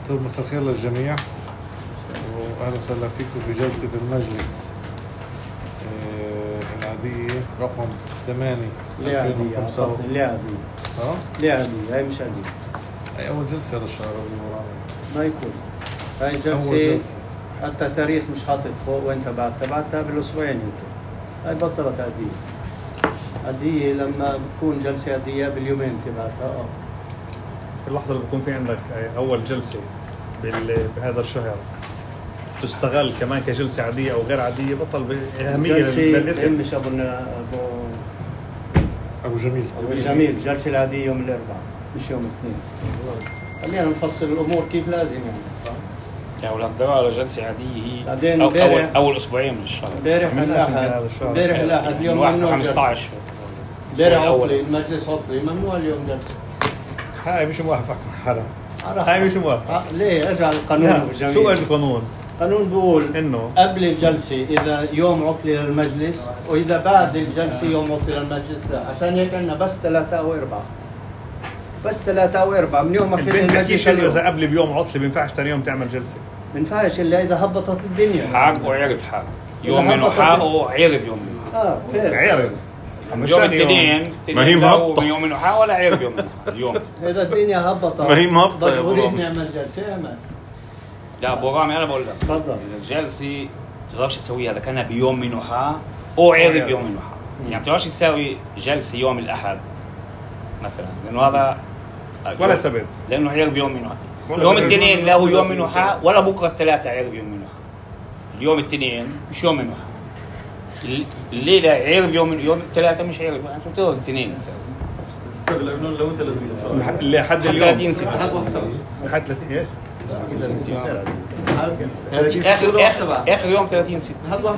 طيب مساء الخير للجميع وأهلا وسهلا فيكم في جلسة المجلس العادية رقم 8 2005. ليه عادية؟ ليه عادية؟ هاي مش عادية. هاي أول جلسة هذا الشهر أبو مرام. ما يكون. هاي جلسة حتى تاريخ مش حاطط فوق وين تبعتها بالأسبوعين يمكن. هاي بطلت عادية. عادية لما بتكون جلسة عادية باليومين تبعتها. في اللحظة اللي بكون في عندك أول جلسة بهذا الشهر تستغل كمان كجلسة عادية أو غير عادية بطل بأهمية للاسم. مش أبو جميل. جلسة العادية يوم الأربعاء مش يوم الاثنين. خلينا نفصل الأمور كيف لازم يعني صح؟ يعني ولا على جلسة عادية هي أول أسبوعين من الشهر. امبارح الأحد اليوم ممنوع 15. امبارح عطلي المجلس عطلي ممنوع اليوم جلسة. هاي مش موافق حدا. هاي مش موافق. ليه ارجع القانون جميل. شو القانون؟ القانون بيقول إنه قبل الجلسة إذا يوم عطلي للمجلس وإذا بعد الجلسة يوم عطلي للمجلس لا عشان هيك عندنا بس 3 أو 4 بس 3 أو 4 من يوم ما في المجلس. إذا قبل بيوم عطلي بينفعش ثاني يوم تعمل جلسة. بينفعش إلا إذا هبطت الدنيا. حق وعرف حق. يوم منه حق وعرف يوم منه. عرف. يوم الاثنين ما هي مهبطة. يوم منه حق ولا عرف يوم اليوم. إذا الدنيا هبطت. ما هي مهبطة يا ضروري نعمل جلسة أمان. لا أبو رامي أنا بقول لك. تفضل. الجلسة تقدرش تسويها إذا كان بيوم منه حق أو عرف يوم منه حق. يعني تقدرش تسوي جلسة يوم الأحد مثلا لأنه هذا ولا سبت. لأنه عرف يوم منه حق. يوم الاثنين لا هو يوم منه حق ولا بكرة الثلاثة عرف يوم منه حق. اليوم الاثنين مش يوم منه حق. الليلة عرف يوم الثلاثة مش عرف. أنتوا تقدروا الاثنين تسوي. لو أنت لازم لحد اليوم. لحد 30 إيش؟ آخر يوم 30/6.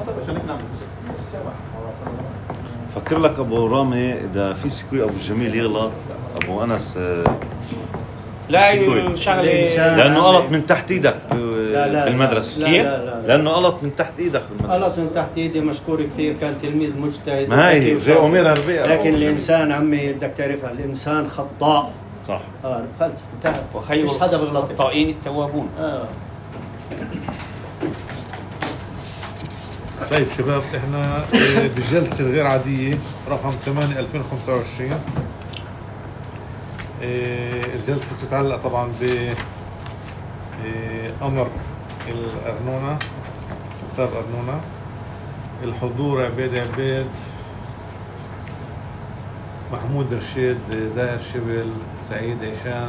فكر لك أبو رامي إذا في سكوي أبو جميل يغلط أبو أنس لا شغلة لأنه غلط من تحت إيدك بالمدرسة. كيف؟ لأنه غلط من تحت إيدك بالمدرسة. غلط من تحت إيدي مشكور كثير كان تلميذ مجتهد. ما هي زي أمير هربية. لكن الإنسان عمي بدك تعرفها الإنسان خطاء. صح. خلص انتهى. وخير مش حدا بغلط. الخطائين التوابون. طيب شباب احنا بالجلسة الغير عادية رقم 8 2025. الجلسة بتتعلق طبعا بأمر الأرنونة صار أرنونة الحضور عبيد محمود رشيد زاهر شبل سعيد عيشان.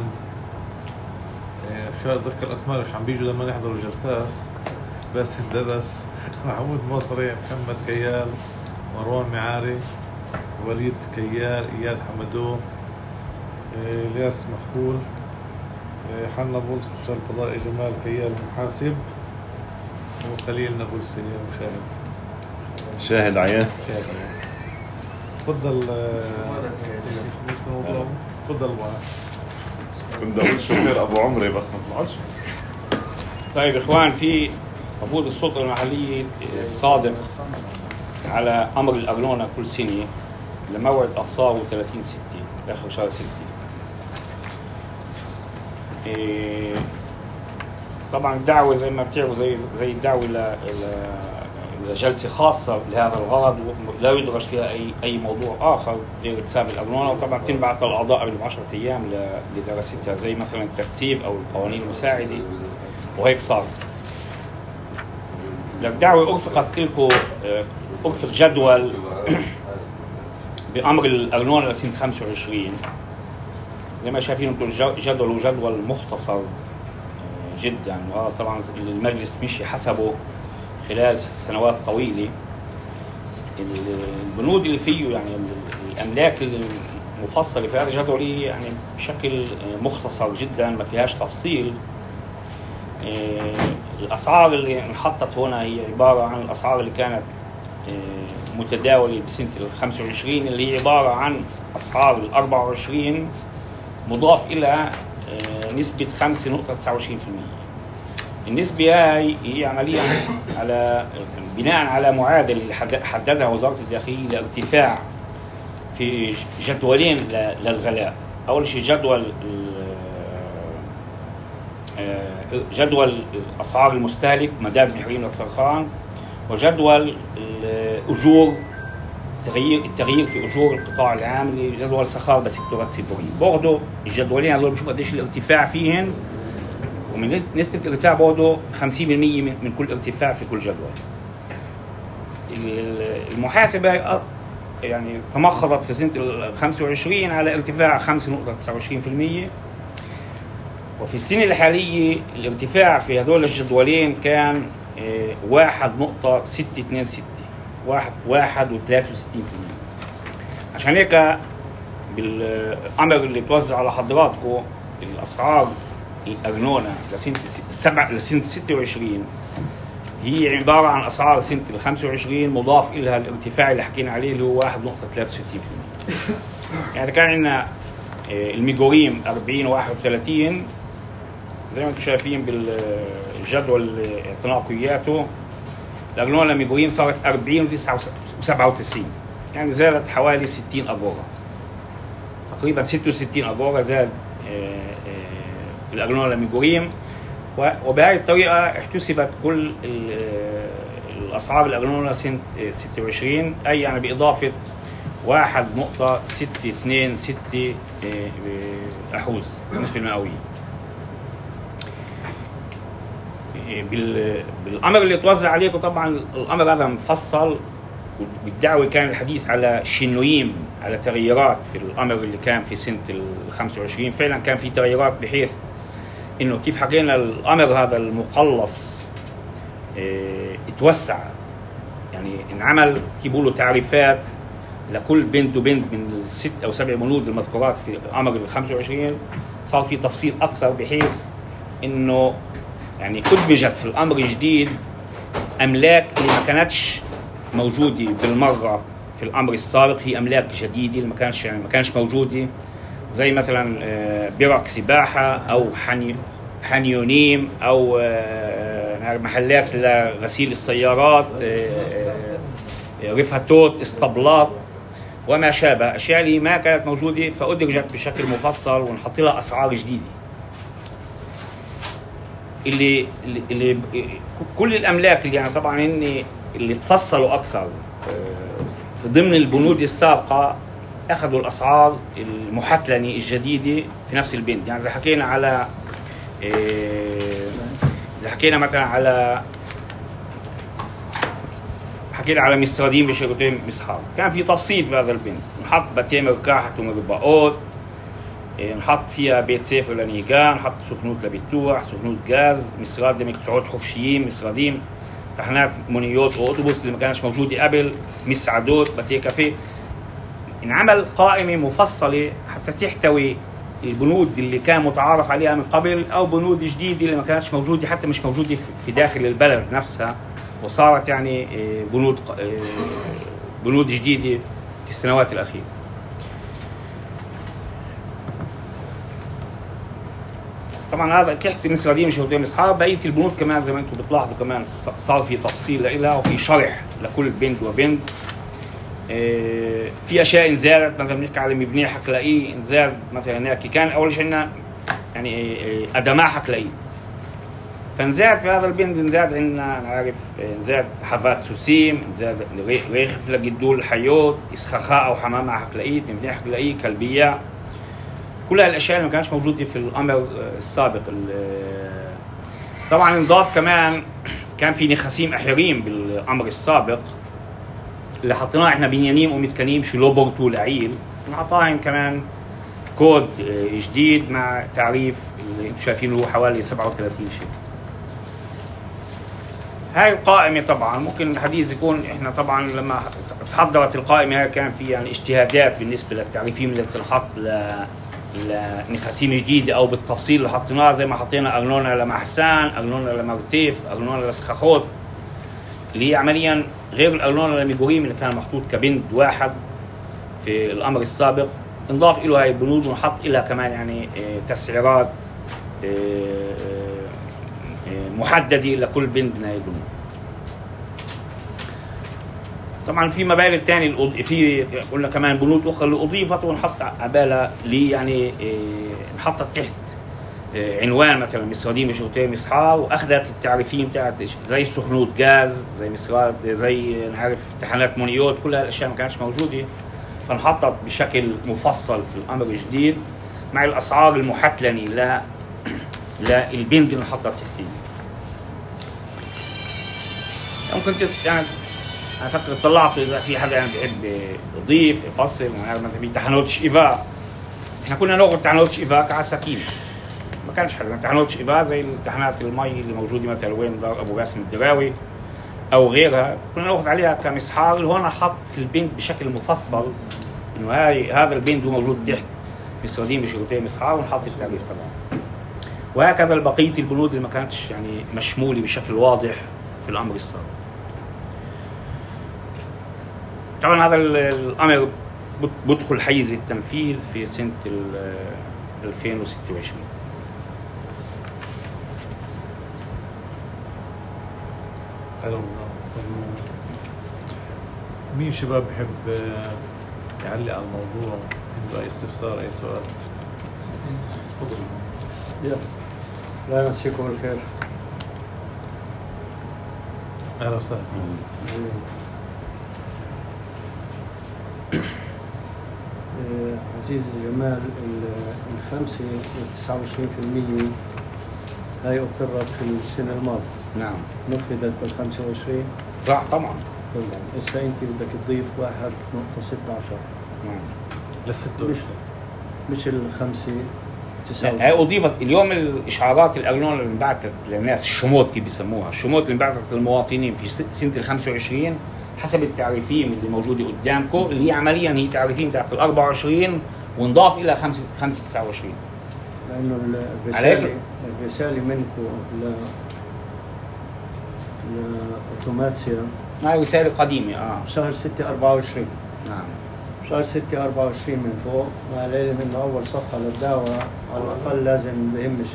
شو أتذكر أسماء مش عم بيجوا لما نحضروا جلسات بس درس محمود مصري محمد كيال مروان معاري وليد كيال إياد حمدو الياس مخول حنا بولس مستشار قضائي جمال كيال محاسب وخليل نابلسي مشاهد شاهد عيان. تفضل تفضل كنت أقول شكر أبو عمري بس ما طلعش. طيب إخوان في مفروض السلطة المحلية صادق على أمر الأرنونة كل سنة لموعد أقصاه 30/6 آخر شهر 6. طبعا الدعوة زي ما بتعرفوا زي الدعوة لجلسة خاصة لهذا الغرض لا يدرج فيها أي موضوع آخر غير حساب الأرنونة. وطبعا تنبعث للأعضاء قبل 10 أيام لدراستها زي مثلا الترتيب أو القوانين المساعدة وهيك صار. الدعوة أرفقت لكم أرفق جدول بأمر الأرنونة لسنة 25. زي ما شايفين انتم جدول مختصر جدا طبعا المجلس مشي حسبه خلال سنوات طويلة. البنود اللي فيه يعني الأملاك المفصلة في هذا الجدول يعني بشكل مختصر جدا ما فيهاش تفصيل. الأسعار اللي انحطت هنا هي عبارة عن الأسعار اللي كانت متداولة بسنة 25 اللي هي عبارة عن أسعار 24 مضاف إلى نسبة 5.29%. النسبة هي عمليا على بناء على معادلة اللي حددها وزارة الداخلية لارتفاع في جدولين للغلاء. أول شيء جدول جدول اسعار المستهلك مدار محورين للسرخان، وجدول الاجور التغيير في اجور القطاع العام اللي جدول سخار بسيكتورات سيبورين. برضه الجدولين هذول بشوف قديش الارتفاع فيهم، ومن نسبه الارتفاع برضه 50% من كل ارتفاع في كل جدول. المحاسبه يعني تمخضت في سنه 25 على ارتفاع 5.29%، وفي السنه الحاليه الارتفاع في هذول الجدولين كان 1.626 1.63%. عشان هيك بالامر اللي توزع على حضراتكم الاسعار الارنونه لسنه 26 هي عباره عن اسعار سنه 25 مضاف لها الارتفاع اللي حكينا عليه اللي هو 1.63%. يعني كان عندنا الميجوريم 40 31 زي ما انتم شايفين بالجدول اعطيناكم الارنونه الميجوريم صارت 40 و97، يعني زادت حوالي 60 اجوره، تقريبا 66 اجوره زاد الارنونه الميجوريم. وبهذه الطريقه احتسبت كل الاسعار الارنونه سنه 26، اي يعني باضافه 1.626 أحوز بالنسبه المئويه. بالامر اللي توزع عليكم طبعا الامر هذا مفصل، بالدعوه كان الحديث على شنويم على تغييرات في الامر اللي كان في سنه ال 25. فعلا كان في تغييرات بحيث انه كيف حكينا الامر هذا المقلص اتوسع، يعني انعمل كيف بيقولوا تعريفات لكل بند وبند من الست او سبع بنود المذكورات في امر ال 25. صار في تفصيل اكثر بحيث انه يعني ادمجت في الامر الجديد املاك اللي ما كانتش موجوده بالمره في الامر السابق، هي املاك جديده اللي ما كانش موجوده، زي مثلا برك سباحه او حنيونيم او محلات لغسيل السيارات، رفاتوت، اسطبلات وما شابه، اشياء اللي ما كانت موجوده فادرجت بشكل مفصل ونحط لها اسعار جديده. اللي كل الاملاك اللي يعني طبعا اللي تفصلوا اكثر في ضمن البنود السابقه اخذوا الاسعار المحتلنه الجديده في نفس البند. يعني اذا حكينا مثلا على مستردين بشركتين مسحار، كان في تفصيل في هذا البند، نحط باتين مركاحة ومرباقات، نحط فيها بيت سيف لنيجان، نحط سخنوت لبيتوح، سخنوت غاز، مسراد لمقطوعات خفشيين، مسرادين تحنات مونيوت واوتوبوس اللي ما كانش موجوده قبل، مسعدوت، باتيه كافيه. انعمل قائمه مفصله حتى تحتوي البنود اللي كان متعارف عليها من قبل او بنود جديده اللي ما كانتش موجوده، حتى مش موجوده في داخل البلد نفسها، وصارت يعني بنود جديده في السنوات الاخيره. طبعا هذا تحت مسردين شرطين اصحاب، بقيه البنود كمان زي ما انتم بتلاحظوا كمان صار في تفصيل لها وفي شرح لكل بند وبند. في اشياء انزادت، مثلا بنحكي على مبنيه حكلائي انزاد مثلا هناك كان اول شيء عندنا يعني ادماء حكلائي، فانزاد في هذا البند انزاد عندنا نعرف انزاد حفات سوسيم، انزاد ريخف لجدول الحيوت، اسخاخاء او حمامه حكلائيه، مبنيه حكلائيه، كلبيه، كل هالاشياء اللي ما كانش موجوده في الامر السابق. طبعا انضاف كمان كان في نخاسيم احيريم بالامر السابق اللي حطيناه احنا بنيانيم ومتكنيم شلوبرتو لعيل، نعطاهم كمان كود جديد مع تعريف اللي انتم شايفينه هو حوالي 37 شيء. هاي القائمه طبعا ممكن الحديث يكون احنا طبعا لما تحضرت القائمه هاي كان في يعني اجتهادات بالنسبه للتعريفين اللي بتنحط لنخاسيم جديده او بالتفصيل اللي حطيناه، زي ما حطينا ارنونه لمحسان، ارنونه لمرتيف، ارنونه لسخاخوت، اللي هي عمليا غير الارنونه لميجوريم اللي كان محطوط كبند واحد في الامر السابق. انضاف له هاي البنود ونحط لها كمان يعني تسعيرات محدده لكل بند من هاي البنود. طبعا في مبالغ ثانيه في قلنا كمان بنود اخرى اللي اضيفت ونحط عبالها اللي يعني انحطت تحت عنوان مثلا مصر قديمة شرطية مصحار، واخذت التعريفين بتاعت زي سخنوت غاز، زي مصرات، زي نعرف تحنات مونيوت، كل هالاشياء ما كانتش موجوده، فانحطت بشكل مفصل في الامر الجديد مع الاسعار المحتلنه للبند اللي انحطت تحتيه. ممكن يعني انا فكر طلعت اذا في حدا يعني بيحب يضيف يفصل، مثلا في تحنوت شيفا، احنا كنا ناخذ تحنوت شيفا كعساكين، ما كانش حاجه تحنوت شيفا زي التحنات المي اللي موجوده مثلا وين دار ابو باسم الدراوي او غيرها، كنا ناخذ عليها كمسحار. اللي هون حط في البند بشكل مفصل انه هذا البند هو موجود تحت مصر قديمة شرطية مسحار، ونحط التعريف تبعه. وهكذا بقية البنود اللي ما كانتش يعني مشمولة بشكل واضح في الأمر السابق. طبعا هذا الأمر بدخل حيز التنفيذ في سنة 2026. حلو. مين شباب بحب يعلق على الموضوع؟ عنده أي استفسار أي سؤال؟ يلا لا نسيكم الخير. أهلا وسهلا. عزيز جمال، الخمسة 29% هاي أقرت في السنة الماضية. نعم. نفذت بال25. صح طبعا. هسه أنت بدك تضيف 1.16. نعم. للست مش الخمسة 29. هي أضيفت اليوم الإشعارات الأرنون اللي انبعثت للناس، الشموت كيف بيسموها، الشموت اللي انبعثت للمواطنين في سنة 25 حسب التعريفين اللي موجودة قدامكم، اللي هي عمليا هي تعريفين تحت 24 ونضاف إلى 5/29. لأنه الرسالة منكم لأوتوماتسيا هاي رسالة قديمة. شهر 6/24. نعم. شهر 6/24 من فوق، مع العلم انه اول صفحه للدعوه على الاقل لازم بهمش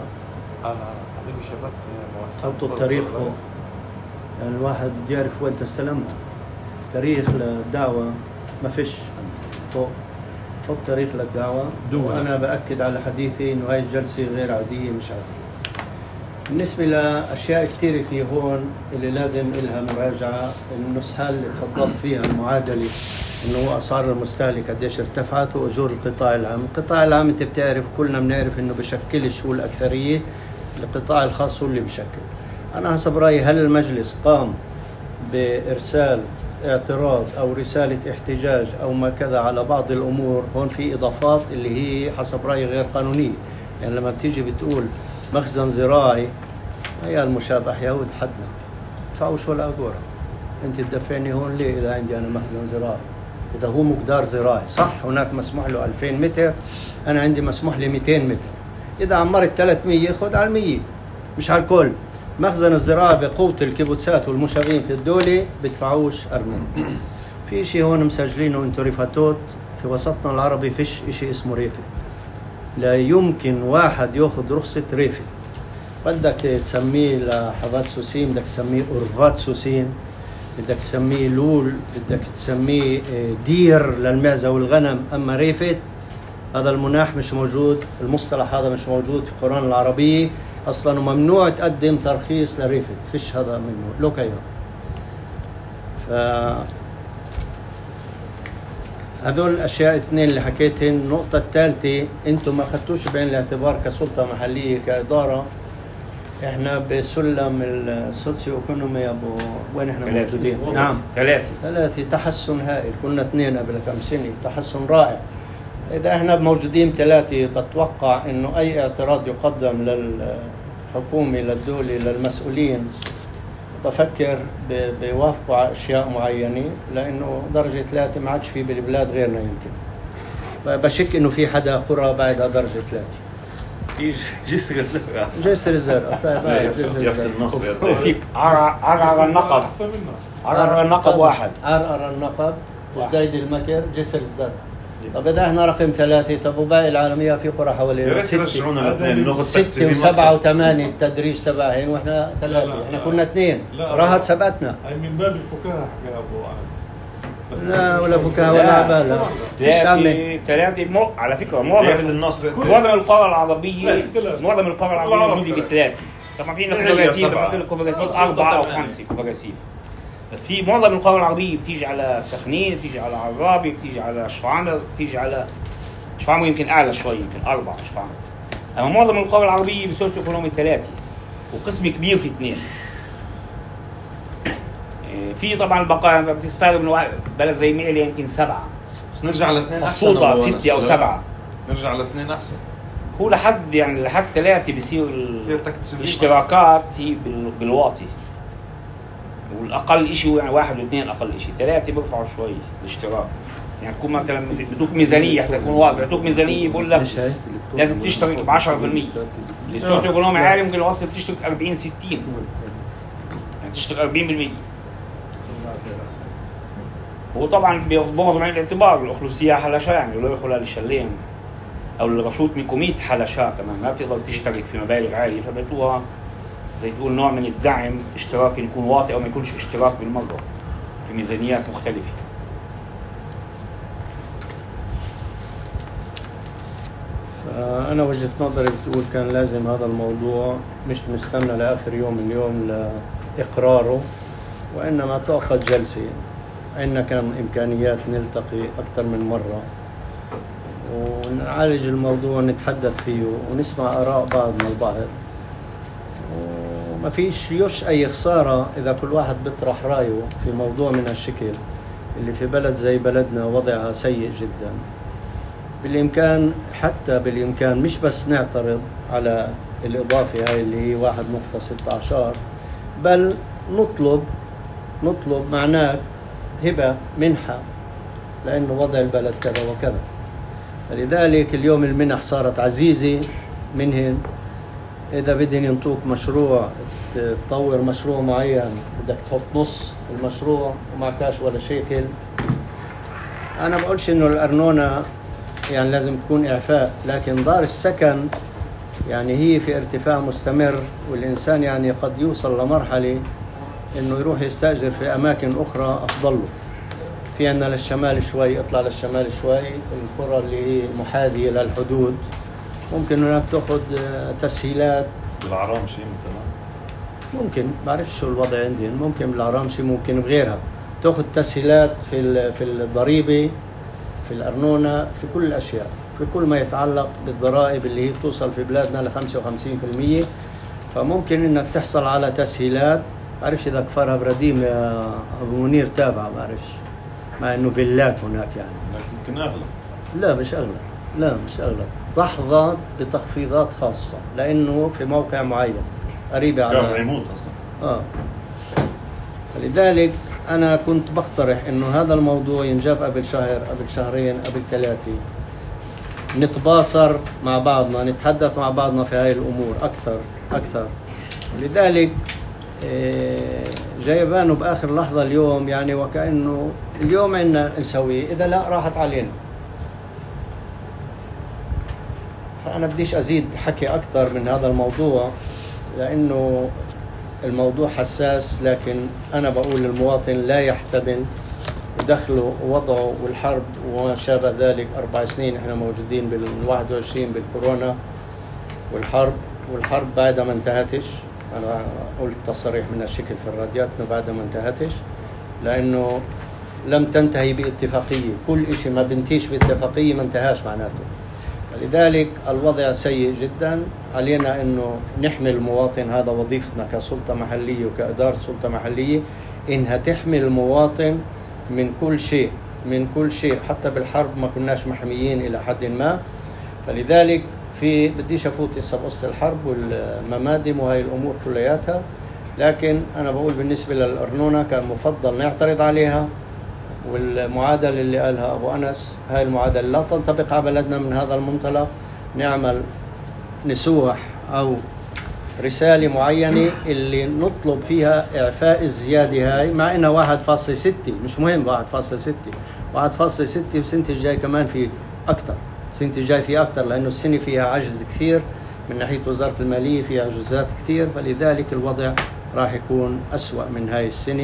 حطوا التاريخ فوق، يعني الواحد بده يعرف وين تستلمها. تاريخ للدعوه ما فيش فوق، حط تاريخ للدعوه. وانا باكد على حديثي انه هاي الجلسه غير عاديه مش عاديه. بالنسبه لاشياء كثيره في هون اللي لازم لها مراجعه، النسخه اللي تفضلت فيها المعادله انه اسعار المستهلك قديش ارتفعت، واجور القطاع العام. القطاع العام انت بتعرف، كلنا بنعرف انه بشكلش هو الاكثريه، القطاع الخاص هو اللي بشكل. انا حسب رايي هل المجلس قام بارسال اعتراض او رساله احتجاج او ما كذا على بعض الامور؟ هون في اضافات اللي هي حسب رايي غير قانونيه. يعني لما بتيجي بتقول مخزن زراعي، هي المشابه يهود حدنا دفعوش ولا اجوره. انت تدفعني هون ليه اذا عندي انا مخزن زراعي؟ إذا هو مقدار زراعي صح، هناك مسموح له 2000 متر، أنا عندي مسموح لي 200 متر. إذا عمرت 300 خذ على 100 مش على الكل. مخزن الزراعة بقوة الكيبوتسات والمشاغبين في الدولة بدفعوش أرمين. في شيء هون مسجلينه انتو ريفاتوت، في وسطنا العربي فيش شيء اسمه ريفت. لا يمكن واحد ياخذ رخصة ريفت. بدك تسميه لحظات سوسين، بدك تسميه أورفات سوسين، بدك تسميه لول، بدك تسميه دير للمعزة والغنم. أما ريفت هذا المناح مش موجود، المصطلح هذا مش موجود في القرآن العربية أصلاً، وممنوع تقدم ترخيص لريفت، فيش هذا منه لو كيو. هذول الأشياء اثنين اللي حكيتهن. النقطة الثالثة، أنتم ما أخذتوش بعين الاعتبار كسلطة محلية كإدارة، احنا بسلم السوسيو ايكونومي ابو وين احنا موجودين؟ نعم ثلاثة تحسن هائل، كنا 2 قبل كم سنة، تحسن رائع. اذا احنا موجودين 3 بتوقع انه اي اعتراض يقدم للحكومة للدولة للمسؤولين بفكر بيوافقوا على اشياء معينة، لانه درجة 3 ما عادش في بالبلاد غيرنا يمكن. بشك انه في حدا قرى بعد درجة 3. جسر الزرقاء. جسر الزرقاء. يافت النصر. وفي عرعر النقب. عرعر النقب 1. عرعر النقب، جديد المكر، جسر الزرقاء. طب إذا احنا رقم 3، طب وباقي العالمية في قرى حوالينا 6 و7 و8 التدريج تبعهن، واحنا 3. احنا كنا 2 راحت سبقتنا. هي من باب الفكاهة يا ابو انس. لا ولا فكاهة ولا عبالة. ثلاثة على فكرة معظم القرى العربية موجودة بثلاثة. طبعا في كوفراسيف 4 أو 5 كوفراسيف، بس في معظم القرى العربية بتيجي على سخنين، بتيجي على عرابي، بتيجي على شفعانة، بتيجي على شفعانة يمكن أعلى شوي، يمكن 4 شفعانة. أما معظم القرى العربية بسوسيو ايكونومي 3 وقسم كبير في 2. في طبعا البقايا بتستغرب انه بلد زي معلة يمكن 7، بس نرجع ل2 احسن، فصوطة 6 أو 7. نرجع ل2 احسن. هو لحد 3 بيصير الاشتراكات هي بالواطي، والاقل شيء يعني 1 و2 اقل شيء، 3 بيرفعوا شوي الاشتراك. يعني تكون مثلا بدوك ميزانيه حتى تكون واضح، بدوك ميزانيه بقول لك لازم تشترك ب 10%. السوق ايكونومي عالي ممكن يوصل تشترك 40 60، يعني تشترك 40%. هو طبعا بياخذوا بعين الاعتبار الاخلوسيه حلشة، يعني لو يدخلوا للشلين او الرشوت من كوميت حلشة كمان ما بتقدر تشترك في مبالغ عاليه، فبعتوها زي تقول نوع من الدعم، اشتراك يكون واطي او ما يكونش اشتراك بالمره في ميزانيات مختلفه. أنا وجهة نظري بتقول كان لازم هذا الموضوع مش نستنى لآخر يوم اليوم لإقراره، وإنما تأخذ جلسة. عندنا كان إمكانيات نلتقي أكثر من مرة ونعالج الموضوع ونتحدث فيه ونسمع آراء بعضنا البعض، وما فيش أي خسارة إذا كل واحد بيطرح رأيه في موضوع من هالشكل اللي في بلد زي بلدنا وضعها سيء جدا. بالإمكان مش بس نعترض على الإضافة هاي اللي هي 1.16، بل نطلب معناه هبة منحة، لأنه وضع البلد كذا وكذا. فلذلك اليوم المنح صارت عزيزة منهن. إذا بدهم ينطوك مشروع تطور مشروع معين بدك تحط نص المشروع ومعكاش ولا شيكل. أنا بقولش إنه الأرنونة يعني لازم تكون إعفاء، لكن دار السكن يعني هي في ارتفاع مستمر، والإنسان يعني قد يوصل لمرحلة إنه يروح يستأجر في أماكن أخرى أفضل له. في عنا للشمال شوي، اطلع للشمال شوي، القرى اللي هي محاذية للحدود ممكن هناك تأخذ تسهيلات. بالعرامشي مثلا ممكن، بعرف شو الوضع عندهم، ممكن بالعرامشي ممكن بغيرها تأخذ تسهيلات في الضريبة، في الأرنونة، في كل الأشياء، في كل ما يتعلق بالضرائب اللي هي توصل في بلادنا ل 55%. فممكن إنك تحصل على تسهيلات. بعرفش إذا كفرها برديم يا أبو منير تابع، بعرفش، مع إنه فيلات هناك يعني. يمكن أغلى. لا مش أغلى، تحظى بتخفيضات خاصة لأنه في موقع معين قريبة على كيف عمود أصلا. فلذلك أنا كنت بقترح إنه هذا الموضوع ينجاب قبل شهر، قبل شهرين، قبل 3، نتباصر مع بعضنا، نتحدث مع بعضنا في هاي الأمور أكثر. لذلك جايبانه بآخر لحظة اليوم، يعني وكأنه اليوم عنا نسويه، إذا لا راحت علينا. فأنا بديش أزيد حكي أكثر من هذا الموضوع لأنه الموضوع حساس، لكن أنا بقول للمواطن لا يحتمل دخله ووضعه والحرب وما شابه ذلك. 4 سنين إحنا موجودين بال21 بالكورونا، والحرب بعدها ما انتهتش. أنا قلت تصريح من الشكل في الراديات إنه بعدها ما انتهتش، لأنه لم تنتهي باتفاقية. كل إشي ما بنتهيش باتفاقية ما انتهاش معناته. لذلك الوضع سيء جدا. علينا إنه نحمي المواطن، هذا وظيفتنا كسلطة محلية وكإدارة سلطة محلية، إنها تحمي المواطن من كل شيء. حتى بالحرب ما كناش محميين إلى حد ما. فلذلك بديش أفوت هسه بقصة الحرب والممادم وهي الأمور كلياتها، لكن أنا بقول بالنسبة للأرنونة كان مفضل نعترض عليها. والمعادلة اللي قالها أبو أنس، هاي المعادلة لا تنطبق على بلدنا من هذا المنطلق. نعمل نسوح أو رسالة معينة اللي نطلب فيها إعفاء الزيادة هاي، مع إنها 1.6 مش مهم. 1.6 والسنة الجاي كمان في أكتر، السنة الجاي في أكتر، لأنه السنة فيها عجز كثير من ناحية وزارة المالية، فيها عجزات كثير. فلذلك الوضع راح يكون أسوأ من هاي السنة.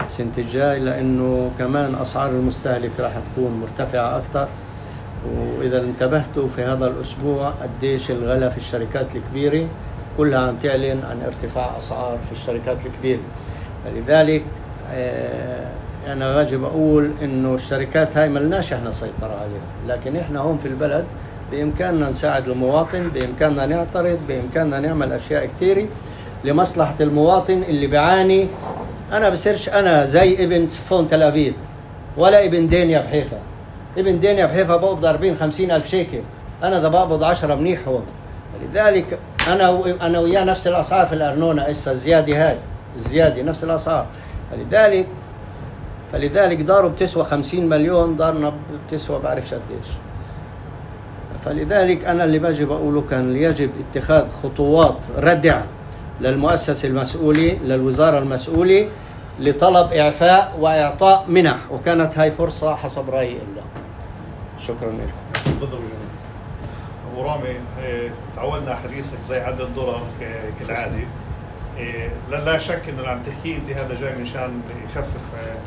السنة الجاي، لأنه كمان أسعار المستهلك راح تكون مرتفعة أكثر. وإذا انتبهتوا في هذا الأسبوع قديش الغلا في الشركات الكبيرة كلها عم تعلن عن ارتفاع أسعار في الشركات الكبيرة. فلذلك أنا واجب أقول إنه الشركات هاي ملناش إحنا سيطرة عليها، لكن إحنا هون في البلد بإمكاننا نساعد المواطن، بإمكاننا نعترض، بإمكاننا نعمل أشياء كثيرة لمصلحة المواطن اللي بيعاني. أنا بصيرش أنا زي ابن صفون تل أبيب ولا ابن دنيا بحيفا. ابن دنيا بحيفا بقبض 40-50 ألف شيكل، أنا ده بقبض 10 منيح هون. لذلك أنا وياه نفس الأسعار في الأرنونة، إسا الزيادة هاي الزيادة نفس الأسعار. فلذلك داره بتسوى 50 مليون، دارنا بتسوى بعرفش قديش. فلذلك أنا اللي باجي بقوله كان يجب اتخاذ خطوات ردع للمؤسسة المسؤولة، للوزارة المسؤولة، لطلب إعفاء وإعطاء منح، وكانت هاي فرصة حسب رأيي إلا. شكرا لكم. تفضلوا جميل. أبو رامي، تعودنا حديثك زي عد الدولار كالعادة. لا شك إنه اللي عم تحكيه أنت هذا جاي مشان يخفف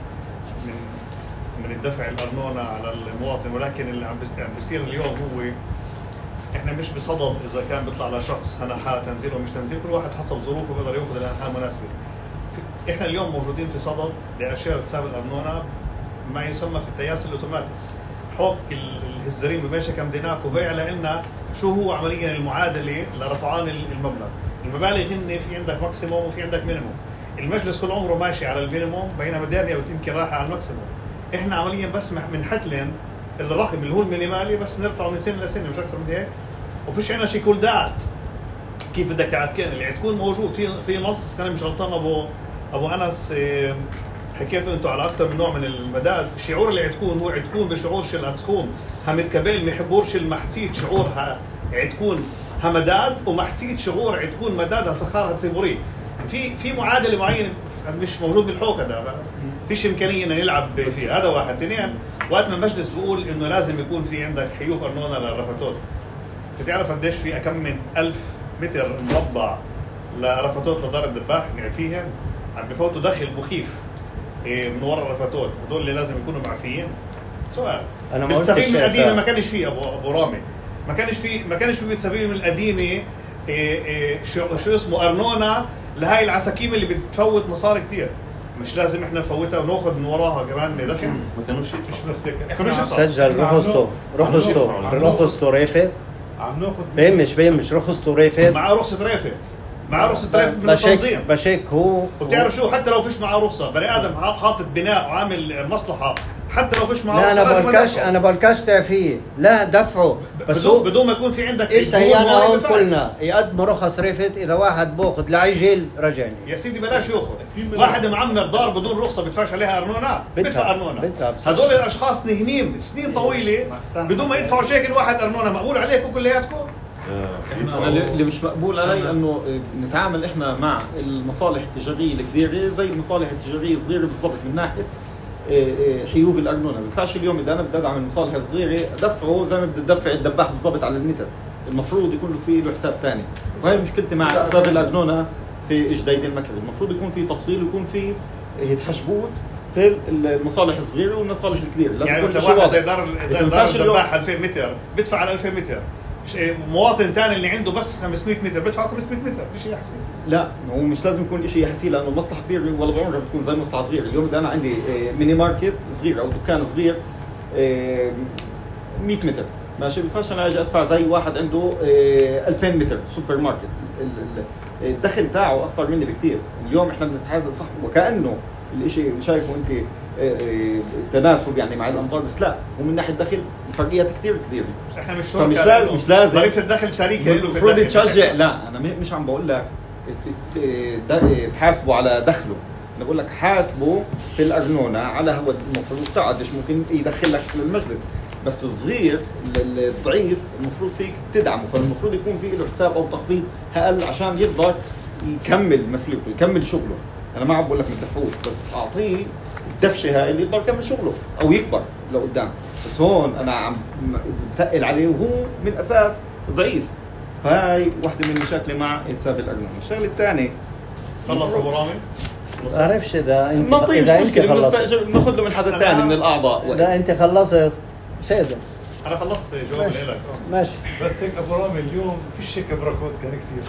من الدفع الأرنونة على المواطن، ولكن اللي عم بيصير اليوم هو إحنا مش بصدد إذا كان بيطلع لشخص هنحاء تنزيل ومش تنزيل، كل واحد حسب ظروفه بيقدر يأخذ الأنحاء المناسبة. إحنا اليوم موجودين في صدد لأشياء حساب الأرنونة ما يسمى في التياس الأوتوماتيك. حق الهزارين بباشا كم ديناك وبيع لنا شو هو عمليا المعادلة لرفعان المبلغ. المبالغ هن في عندك ماكسيموم وفي عندك مينيموم. المجلس كل عمره ماشي على المينيموم، بينما دارنيا يمكن رايحة على الماكسيموم. إحنا عمليا بس بنحتلن الرقم اللي هو المينيمالي، بس بنرفعه من سنة لسنة مش أكثر من هيك. وفيش عندنا شيء كل داعت كيف بدك تعتكن اللي تكون موجود في نص. كان مش غلطان أبو أنس حكيتوا أنتوا على أكثر من نوع من المداد. الشعور اللي عتكون هو عتكون بشعور شل أسخوم همتكبل محبورش المحتسيت شعورها عتكون همداد، ومحتسيت شعور عتكون مدادها سخارها تصيبوري. في معادلة معينة مش موجود بالحوكة ده، فيش إمكانية إنه يلعب فيه. هذا واحد. اثنين، وقت ما المجلس بيقول إنه لازم يكون في عندك حيوف أرنونة للرفتات. بتعرف قديش في أكم من 1000 متر مربع لرفتات لدار الدباح يعني فيهم عم بفوتوا دخل مخيف من وراء الرفتات. هدول اللي لازم يكونوا معفيين. سؤال، بيت سبيل القديمة ما كانش فيه أبو رامي، ما كانش في بيت سبيل القديمة شو اسمه أرنونة لهاي العساكيم اللي بتفوت مصاري كتير. مش لازم احنا نفوتها وناخذ من وراها كمان دخل. ما كانوش مش بس هيك. سجل رخصته رافد. عم ناخذ بيمش رخصته رافد. معاه رخصة رافد. معاه رخصة رافد من التنظيم. بشيك هو. وبتعرف شو، حتى لو فيش معاه رخصة، بني آدم حاطط بناء وعامل مصلحة، حتى لو فيش معاه رخصة أنا بلكاش تعفيه، لا دفعه. بس بدون ما يكون في عندك هيانا هون قلنا يقدموا رخص رافد. إذا واحد باخذ لعجل رجعني يا سيدي بلاش ياخذ. واحد معمر دار بدون رخصة بيدفعش عليها أرنونة، بدفع أرنونة. هدول الأشخاص نهنين سنين طويلة بدون ما يدفعوا شيكل واحد أرنونة. مقبول عليكم كلياتكم؟ أنا اللي مش مقبول علي انه نتعامل احنا مع المصالح التجاريه الكبيره زي المصالح التجاريه الصغيره بالضبط من ناحيه حيوف الارنونه. ما ينفعش اليوم اذا انا بدي ادعم المصالح الصغيره ادفعه زي ما بدي ادفع الدباح بالضبط على المتر. المفروض يكون له في له حساب ثاني، وهي مشكلتي مع اقتصاد الارنونه في جديد المكري. المفروض يكون في تفصيل ويكون في تحشبوت في المصالح الصغيره والمصالح الكبيره. يعني انت واحد زي دار الدباح 2000 متر بدفع على 2000 متر، مواطن ثاني اللي عنده بس 500 متر بدفع 500 متر. شيء يحسي؟ لا، هو مش لازم يكون شيء يحسي، لانه المصلحه كبيره ولا بعمرها بتكون زي مصلحه صغيره. اليوم اذا انا عندي ميني ماركت صغير او دكان صغير 100 متر ماشي، بفاش انا اجي ادفع زي واحد عنده 2000 متر سوبر ماركت. الدخل تاعه اكثر مني بكثير. اليوم احنا بنتحاسب صح وكانه الشيء شايفه انت تناسب يعني مع الامطار، بس لا، ومن ناحيه الدخل الفرقيات كثير كبيره. احنا مش لازم ضريبه الدخل شريكه له المفروض تشجع. لا، انا مش عم بقول لك تحاسبوا على دخله، انا بقول لك حاسبوا في الارنونه على هو المصروف تاعه قديش ممكن يدخل لك للمجلس. بس الصغير الضعيف المفروض فيك تدعمه، فالمفروض يكون في له حساب او تخفيض اقل عشان يقدر يكمل مسيرته يكمل شغله. انا ما عم بقول لك ما تدفعوش، بس اعطيه الدفشه هاي اللي يقدر يكمل شغله او يكبر لقدام. بس هون انا عم بتقل عليه وهو من اساس ضعيف. فهاي واحده من مشاكلي مع حساب الارنونه. الشغله الثانيه خلص ابو رامي. بعرفش اذا انت نعطيه مش اذا انت مشكله خلصت بنستاجر ناخذ له من حدا ثاني من الاعضاء. اذا انت خلصت سيدة انا خلصت جواب لك. ماشي. بس هيك ابو رامي اليوم فيش هيك بركات كان كثير.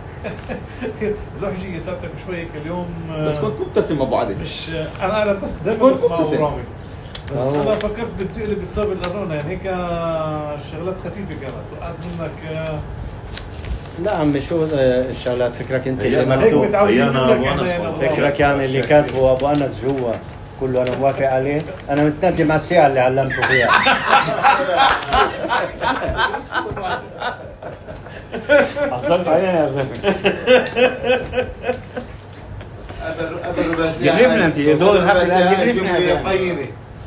لوحجية تبعتك شوي هيك اليوم. بس كنت مبتسم ابو عادل. مش انا بس دائما كنت بسمع مبتسم. ابو رامي. بس انا فكرت بتقلب بتصاب القرونه يعني هيك شغلات خفيفه كانت وقعت منك. لا عمي شو الشغلات فكرك انت اللي هيك مكتوب متعودين أيانا منك وأنا يعني صغير. فكرك يعني اللي كاتبه ابو انس جوا كله انا موافق عليه. انا متندم على الساعه اللي علمته فيها. حصلت علينا يا زلمه. قبل ربع ساعة جربنا انت دول ربع ساعة جربنا جملة قيمة.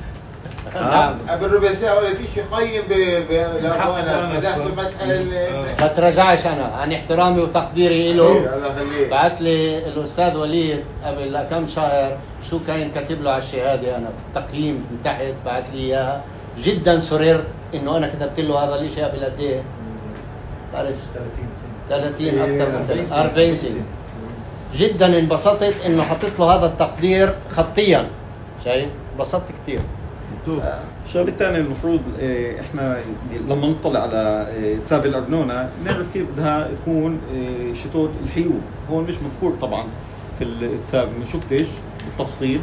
قبل ربع ساعة ولا في شيء قيم لأخوانا فتحت فتح ما تراجعش انا عن احترامي وتقديري له. الله يخليك. بعت لي الاستاذ وليد قبل كم شهر شو كان كاتب له على الشهاده انا بالتقييم من تحت بعت لي اياها. جدا سررت انه انا كتبت له هذا الشيء قبل قد ايه؟ بعرف 30 اكثر من 40 سنه. جدا انبسطت انه حطيت له هذا التقدير خطيا. شايف؟ انبسطت كثير. الشغله الثانيه المفروض احنا لما نطلع على تساب الارنونه نعرف كيف بدها تكون شتوت الحيوب. هون مش مذكور طبعا في التساب، ما شفتش بالتفصيل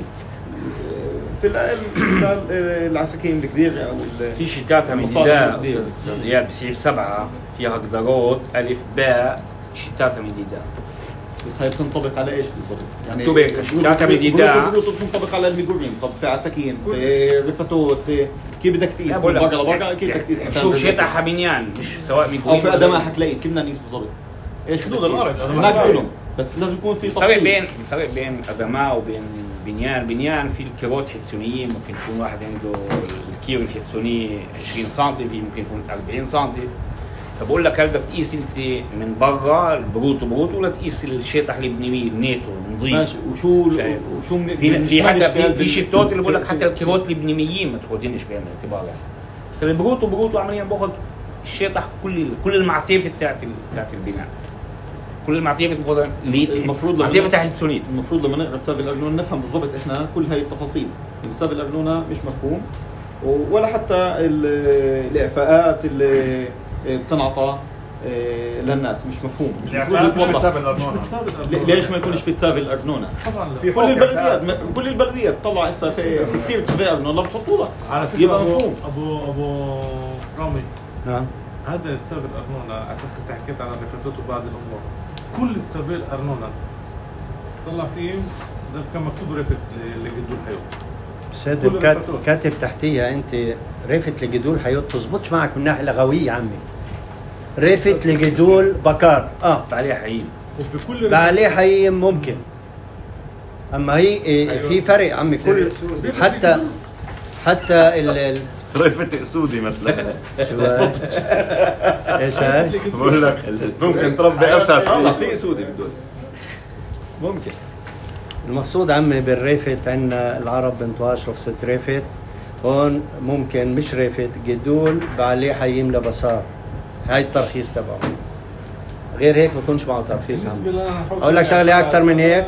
في العساكين الكبيره او في شتات مديدة زياد بسيف 7 فيها قدرات الف باء شتات مديدة. بس هاي بتنطبق على ايش بالضبط؟ يعني مكتوب هيك شتات مديدة بتنطبق على الميجورين. طب في عساكين في رفاتوت في كيف بدك تقيس من بقى لبقى كيف بدك تقيس؟ شوف شتاء حبينيان مش سواء او ميجورين في ادماء حكلاقيت كيف بدنا نقيس بالضبط؟ ايش حدود الارض هناك كلهم بس لازم يكون في تفصيل. الفرق بين ادماء وبين بنيان في الكيروت حدسونيين ممكن يكون واحد عنده الكيرو الحدسوني 20 سم في ممكن يكون 40 سم. فبقول لك هل بدك تقيس انت من برا البروتو ولا تقيس الشيطح اللي بنويه نيتو نظيف؟ ماشي. وشو في حتى في شتات اللي بقول لك حتى الكيروت اللبنانيين ما تاخذينش بعين الاعتبار يعني. بس البروتو عمليا باخذ الشيطح كل المعتيفه بتاعت البناء. كل المعتيفه باخذها المفروض معتيفه تحت السونيت. المفروض لما نقرا تساب الارنون نفهم بالضبط احنا كل هاي التفاصيل. تساب الارنونه مش مفهوم ولا حتى الاعفاءات اللي بتنعطى للناس مش مفهوم. الاعفاءات مش بتساب الارنونه. ليش ما يكونش في تساب الارنونه؟ طبعا في كل البلديات طلع هسه في كثير تساب ارنونه بحطوا لها على فكره يبقى مفهوم. ابو رامي نعم. هذا تساب الارنونه على اساس انت حكيت على الرفاتات وبعض الامور. كل تساب الارنونه طلع فيه ده كان مكتوب رفت لجدول الحيوت. سيد كاتب تحتيها انت رفت لجدول حيوت تزبطش معك من ناحيه لغويه عمي. رفت لجدول بكار عليها حيين وبكل عليه حيين ممكن. اما هي في فرق عمي كل حتى رفت اسودي مثلا. ايش هاي؟ بقول لك ممكن تربي اسد. والله في اسودي بدون ممكن. المقصود عمي بالريفت عندنا العرب بنتواش رخصة ريفت. هون ممكن مش ريفت جدول بعليه حيملى بصار. هاي الترخيص تبعه. غير هيك ما بكونش معه ترخيص عمي. اقول لك شغله اكثر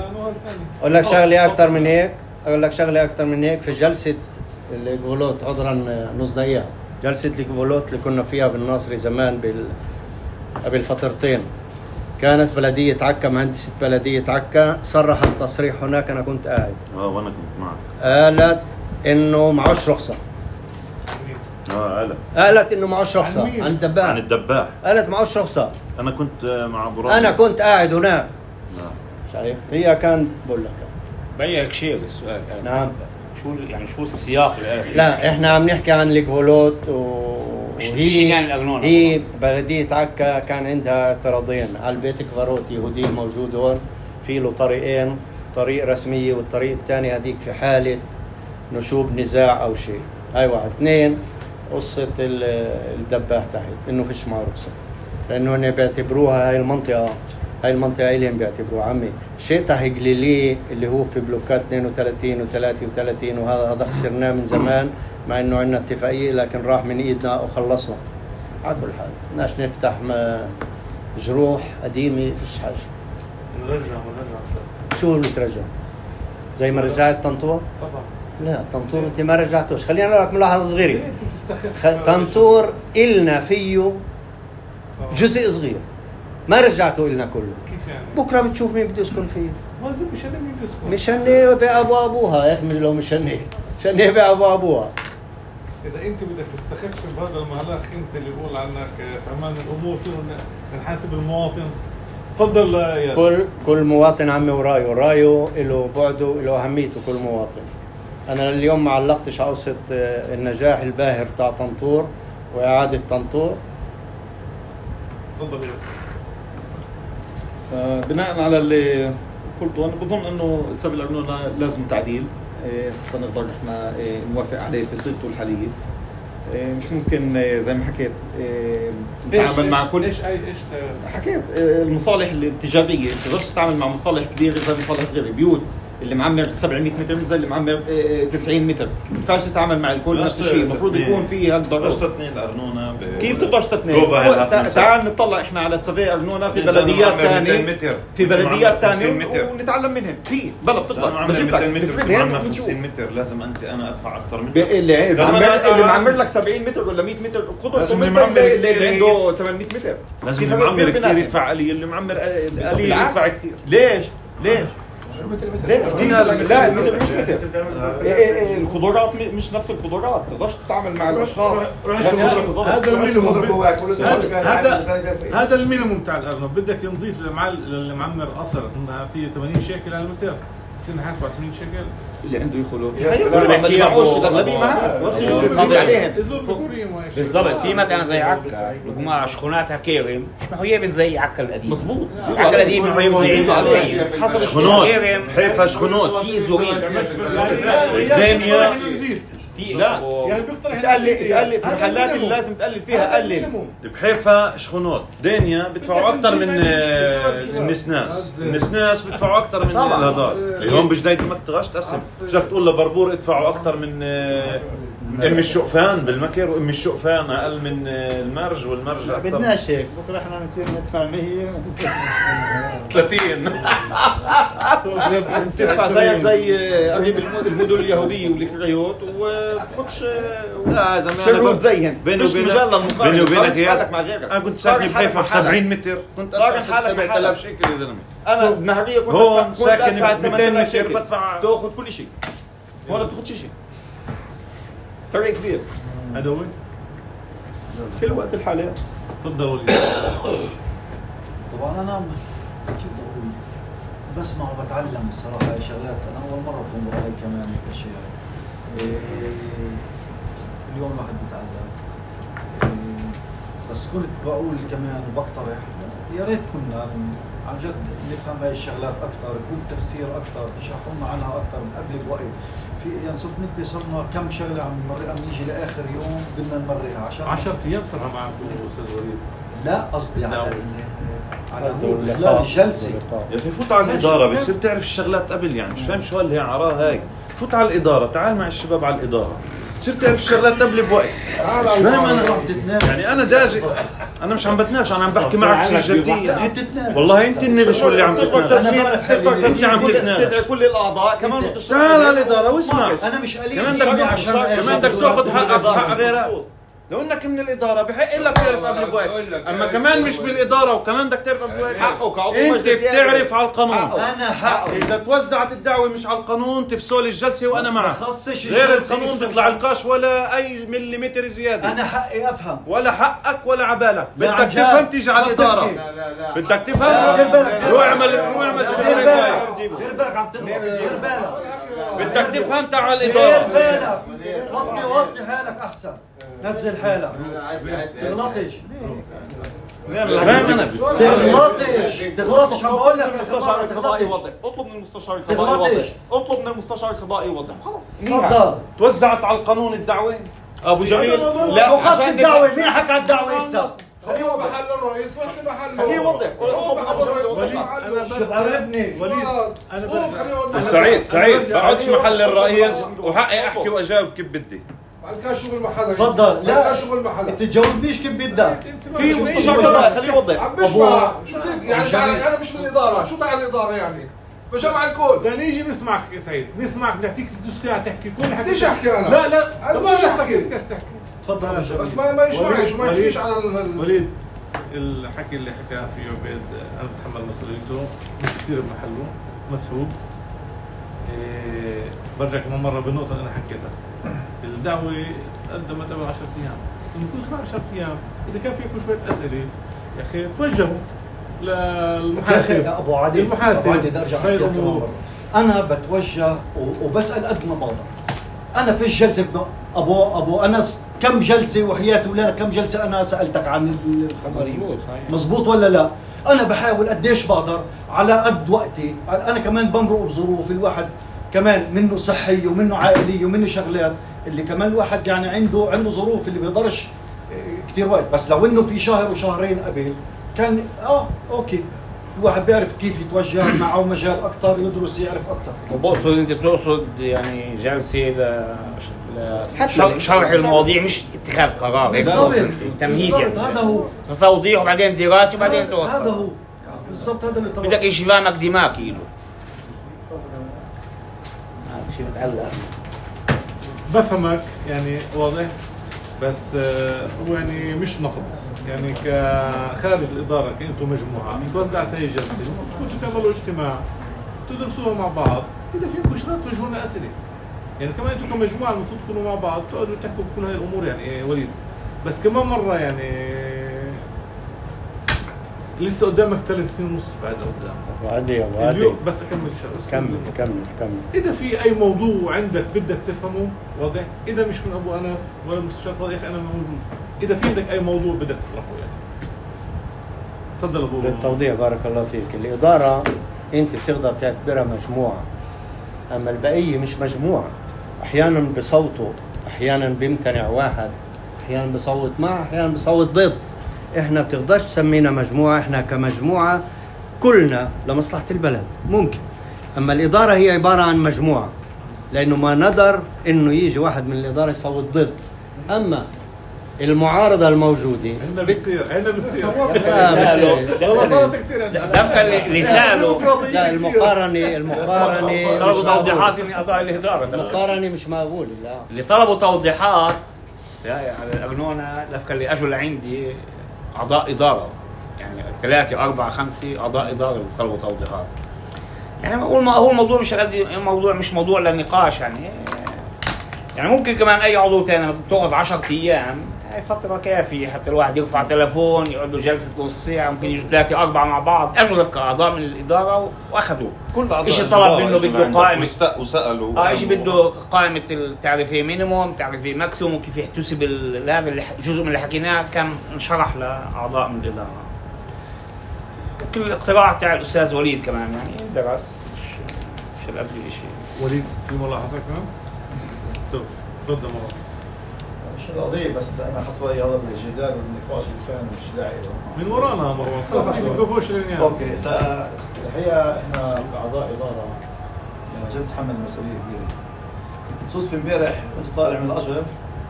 من هيك في جلسه الجولوت عذرا نص دقيقه. جلسه الجولوت اللي كنا فيها بالناصري زمان قبل فترتين كانت بلديه عكا مهندسه بلديه عكا صرحت تصريح هناك انا كنت قاعد. وانا كنت معك. قالت انه معوش رخصه. قالت انه معوش رخصه عن الدباح. قالت معوش رخصه. انا كنت مع ابو رامي. انا كنت قاعد هناك. شايف هي كان بقول لك بيك شيء السؤال. نعم. شو السياق الآن؟ لا احنا عم نحكي عن الجولوت هي بلدية عكا كان عندها اعتراضين على البيت كفاروت يهودي موجود هون في له طريقين، طريق رسمية والطريق الثاني هذيك في حالة نشوب نزاع أو شيء. هاي واحد. اثنين قصة الدباح تحت إنه فيش معه رخصة لأنه هن بيعتبروها هاي المنطقة اللي هم بيعتبروها عمي شيطح قليلي اللي هو في بلوكات 32 و33 وهذا خسرناه من زمان مع انه عندنا اتفاقية لكن راح من ايدنا وخلصنا. على كل حال بدناش نفتح جروح قديمة فيش حاجة. نرجع شو نترجع؟ زي ما رجعت طنطور؟ طبعا. لا طنطور انت ما رجعتوش. خلينا نقول لك ملاحظه صغيره. انت تستخف. طنطور إلنا فيه جزء صغير ما رجعته إلنا كله. كيف يعني؟ بكره بتشوف مين بده يسكن فيه. مازن مشان مين بده يسكن؟ مشان بأبو أبوها يا أخي، لو مشان بأبو أبوها. إذا أنت بدك تستخف بهذا المهلاك، أنت اللي بقول عنك فهمان الأمور شنو نحاسب المواطن. تفضل يا كل مواطن عمي ورايه له بعده له أهميته. كل مواطن. أنا اليوم ما علقتش على قصة النجاح الباهر تاع طنطور وإعادة طنطور. تفضل يا بناء على اللي قلته انا بظن انه تسوي الارنونه لازم تعديل حتى نقدر احنا نوافق عليه في صيغته الحاليه. مش ممكن زي ما حكيت نتعامل مع كل ايش حكيت المصالح التجاريه. انت بس تتعامل مع مصالح كبيره زي مصالح صغيره. بيوت اللي معمر 700 متر مش زي اللي معمر 90 متر. ما ينفعش تتعامل مع الكل نفس الشيء. المفروض يكون في هالضرورة. تقدرش تتنين الارنونه كيف تقدرش تتنين؟ تعال نطلع احنا على تسافي ارنونه في بلديات ثانيه، في بلديات ثانيه ونتعلم منهم. في بلا بتقدر بجيب لك 50 متر لازم انا ادفع اكثر منه. اللي معمر لك 70 متر ولا 100 متر قدرته اللي عنده 800 متر. لازم اللي معمر كثير يدفع قليل، اللي معمر قليل يدفع كثير. ليش؟ لا المتر مش متر. القدرات مش نفس القدرات. تقدرش تتعامل مع الاشخاص. هذا المينيموم. هذا المينيموم تاع الارنب. بدك نضيف اللي معمر قصر انها فيه 80 شيكل على المتر، بصير نحاسبه على 80 شيكل. اللي عنده يخلو ما معوش الاغلبيه ما عليهم بالضبط. في مثلا زي عكا الجماعه شخوناتها كيرم مش محويه زي عكا القديم. مظبوط. عكا القديم محويه زي حسب شخونات حيفا شخونات في زورين دنيا في لا يعني تقلل في المحلات اللي لازم تقلل فيها. قلل بحيفا شخونات. دنيا بدفعوا اكثر من النسناس بدفعوا اكثر من هذول. اليوم بجديد ما تقدرش تقسم. شو بدك تقول لبربور ادفعوا اكثر من ام الشقفان بالمكر، وام الشقفان اقل من المرج، والمرج اكثر. بدناش هيك. بكره احنا نصير ندفع 100 30 تدفع زيك زي قريب المدن اليهوديه والكريوت وبتاخذش لا يا زلمه شروط زيهم. بيني وبينك انا كنت ساكن بحيفا ب 70 متر كنت ادفع 7000 شيكل يا زلمه. انا بنهاريه كنت هون ساكن ب 200 متر بدفع تاخذ كل شيء. هون ما بتاخذش شيء. فرق كبير. هذا هو في الوقت الحالي. تفضل وليد. طبعا انا بسمع وبتعلم الصراحه هاي شغلات. انا اول مره بتنظر علي كمان هيك اشياء. اليوم الواحد بيتعلم. بس كنت بقول كمان وبقترح يا ريت كنا عن جد نفهم هاي الشغلات اكثر، يكون تفسير اكثر، تشرحوا لنا عنها اكثر من قبل بوقت. في يعني صرت نتبه صرنا كم شغله عم نمرقها بنيجي لاخر يوم بدنا نمرقها عشان 10 ايام صرنا معكم استاذ وليد. لا قصدي على خلال الجلسه. يا اخي فوت على الاداره بتصير تعرف الشغلات قبل. يعني مش فاهم شو هاللي عرار هاي. فوت على الاداره، تعال مع الشباب على الاداره، بتصير تعرف الشغلات قبل بوقت. فاهم انا يعني انا داجي، انا مش عم بتناقش، انا عم بحكي معك شيء جدي. والله انت النغش واللي عم تتناقش. انت عم تتناقش. تدعي كل الاعضاء كمان تعال على الاداره واسمع. انا مش قليل كمان بدك تاخذ حق غيرك. لو انك من الاداره بحق لك تعرف قبل بوقت، اما كمان مش بالاداره وكمان بدك تعرف قبل بوقت. حقك انت بتعرف على القانون. انا حقي. اذا توزعت الدعوه مش على القانون تفصل الجلسه وانا معك. غير القانون بيطلع القاش ولا اي مليمتر زياده. انا حقي افهم. ولا حقك ولا عبالك. بدك تفهم تيجي على الاداره. لا بدك تفهم روح اعمل شغلك هاي. دير بالك عم تغلط. دير بالك. بدك تفهم تعال الاداره. دير بالك. وطي حالك احسن. نزل حالك. تغلطش. تغلطش عم بقول لك المستشار القضائي يوضح. اطلب من المستشار القضائي يوضح. اطلب من المستشار القضائي يوضح. خلص. تفضل. توزعت على القانون الدعوه. ابو جميل لا شو خص الدعوه؟ مين حكى على الدعوه هسه؟ هو محل الرئيس واحكي محله. خليه يوضح. هو محل الرئيس عرفني وليد. سعيد بقعدش محل الرئيس وحقي احكي واجاوب كيف بدي. بعد شغل محل. تفضل. لا شغل محل. انت تجاوبنيش كيف بدك. في مستشار قضائي خليه يوضح. عم بسمع شو كيف يعني انا مش من الاداره. شو تاع الاداره يعني؟ بجمع الكل بدنا نيجي نسمعك يا سعيد، نسمعك بدك تحكي نص ساعه تحكي كل حكي. بديش احكي انا. لا انا بديش احكي. تحكي. تفضل بس ما يشمعش وما يحكيش على وليد الحكي اللي حكاه فيه عبيد انا بتحمل مسؤوليته، مش كثير بمحله، مسحوب. برجع كمان مره بالنقطه اللي انا حكيتها. الدعوه قدمت قبل 10 ايام، المفروض خلال 10 ايام اذا كان فيكم شويه اسئله يا اخي توجهوا للمحاسب. ابو عادل المحاسب ابو عادل ارجع احكي كمان مره. انا بتوجه وبسال قد ما بقدر. انا في الجلسه ابو انس كم جلسه وحياه ولا كم جلسه انا سالتك عن الخبريه مزبوط ولا لا؟ انا بحاول قديش بقدر على قد وقتي. انا كمان بمرق بظروف، الواحد كمان منه صحيه ومنه عائليه ومنه شغلات اللي كمان الواحد يعني عنده ظروف اللي بيقدرش كثير وقت. بس لو انه في شهر وشهرين قبل كان اوكي الواحد بيعرف كيف يتوجه، معه مجال اكثر يدرس يعرف اكثر. وبقصد انت بتقصد يعني جلسه شرح المواضيع مش اتخاذ قرار. بالضبط تمهيد يعني. هذا هو توضيح وبعدين دراسه وبعدين توصل. هذا هو بالضبط هذا اللي طبعا بدك شيء فاهمك دماغي له. هذا شيء متعلق. بفهمك يعني واضح، بس هو يعني مش نقد، يعني كخارج الاداره كنتوا مجموعه توزعت هي الجلسه، كنتوا تعملوا اجتماع تدرسوها مع بعض، اذا فيكم شغلات توجهوا لنا اسئله، يعني كمان انتوا كمجموعه المفروض تكونوا مع بعض تقعدوا تحكوا بكل هاي الامور يعني وليد. بس كمان مره يعني لسه قدامك 3 سنين ونص بعد قدام. عادي بس اكمل شغله. كمل. اذا في اي موضوع عندك بدك تفهمه واضح، اذا مش من ابو انس ولا المستشار فاضي يا اخي انا موجود، اذا في عندك اي موضوع بدك تطرحه يعني تفضل ابو. للتوضيح بارك الله فيك، الاداره انت بتقدر تعتبرها مجموعه، اما البقيه مش مجموعه. احيانا بصوتوا، احيانا بيمتنع واحد، احيانا بصوت مع، احيانا بصوت ضد. احنا بتقدرش تسمينا مجموعه، احنا كمجموعه كلنا لمصلحه البلد ممكن. اما الاداره هي عباره عن مجموعه، لانه ما ندر انه يجي واحد من الاداره يصوت ضد. اما المعارضه الموجوده عندنا بتصير دفع اللي سالوا. لا المقارنه طلبوا توضيحات من اعضاء الاداره. المقارنه مش مقبوله. لا اللي طلبوا توضيحات يعني الأغنونة دفع اللي اجوا لعندي اعضاء اداره، يعني 3 4 5 اعضاء اداره اللي طلبوا توضيحات. يعني هو الموضوع مش مش موضوع للنقاش يعني ممكن كمان اي عضو ثاني بتاخذ 10 ايام، هي فتره كافيه حتى الواحد يرفع تليفون يقعد له جلسه نص ساعه، ممكن يجوا 3 4 مع بعض. اجوا دفع اعضاء من الاداره واخذوا كل اعضاء شيء طلب منه بده قائمه وسالوا شيء بده قائمه التعريفيه مينيموم، تعريفيه ماكسيموم، وكيف يحتسب هذا جزء من اللي حكيناه كان انشرح لاعضاء من الاداره. وكل الاقتراح تاع الاستاذ وليد كمان يعني درس مش القد شيء. وليد في ملاحظه كمان؟ تفضل مروان. مش القضية، بس أنا حسب رأيي هذا الجدال والنقاش الفهم مش داعي له. من ورانا مروان خلاص ما توقفوش لين يعني. أوكي الحقيقة إحنا كأعضاء إدارة يعني جد نتحمل مسؤولية كبيرة. صدفة امبارح وأنت طالع من الأجر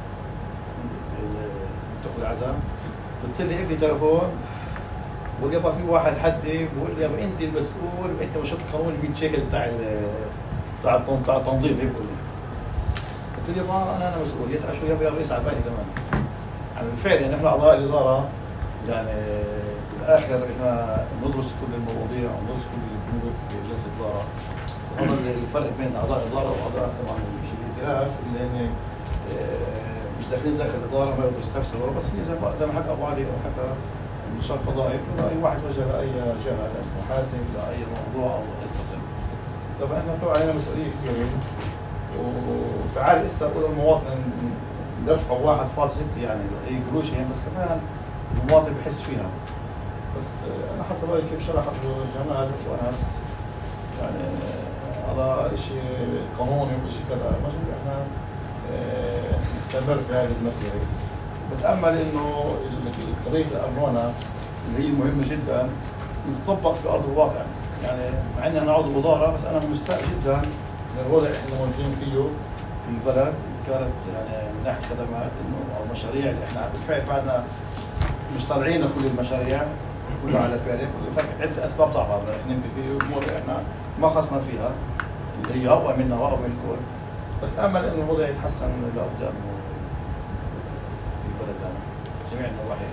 تاخذ العزاء بتصير لي ابني تليفون بقول يابا في واحد حدي بقول لي يابا أنت المسؤول وأنت مشيت القانون 100 شيكل تاع التنظيم بيقول لي. قلت له ما انا مسؤول يدفع شو يابا يسعى بالي كمان. يعني بالفعل يعني احنا اعضاء الاداره يعني بالاخر احنا ندرس كل المواضيع وندرس كل البنود في جلسه الاداره. وهذا الفرق بين اعضاء الاداره واعضاء طبعا مش الائتلاف لان مش داخلين داخل الاداره ما يقدروا يستفسروا، بس هي زي ما حكى ابو علي وحكى المستشار القضائي اي واحد وجه لاي جهه محاسب لاي موضوع او يستفسر. طبعا احنا طبعا علينا مسؤوليه كبيره وتعال هسه اقول المواطن دفعه 1.6 يعني اي قروش يعني، بس كمان المواطن بحس فيها. بس انا حسب رايي كيف شرحت جمال وانس يعني هذا شيء قانوني وشيء كذا مجبور احنا نستمر في هذه المسيره. بتامل انه قضيه الارنونه اللي هي مهمه جدا تطبق في ارض الواقع. يعني مع اني انا عضو اداره بس انا مستاء جدا من الوضع اللي احنا موجودين فيه في البلد كانت يعني من ناحيه خدمات انه او مشاريع اللي احنا بالفعل بعدنا مش طالعين لكل المشاريع كله على فعله عدة اسباب طبعا احنا في امور احنا ما خصنا فيها اللي هي اقوى منا واقوى من الكل، بس امل انه الوضع يتحسن لقدام في بلدنا جميع النواحي.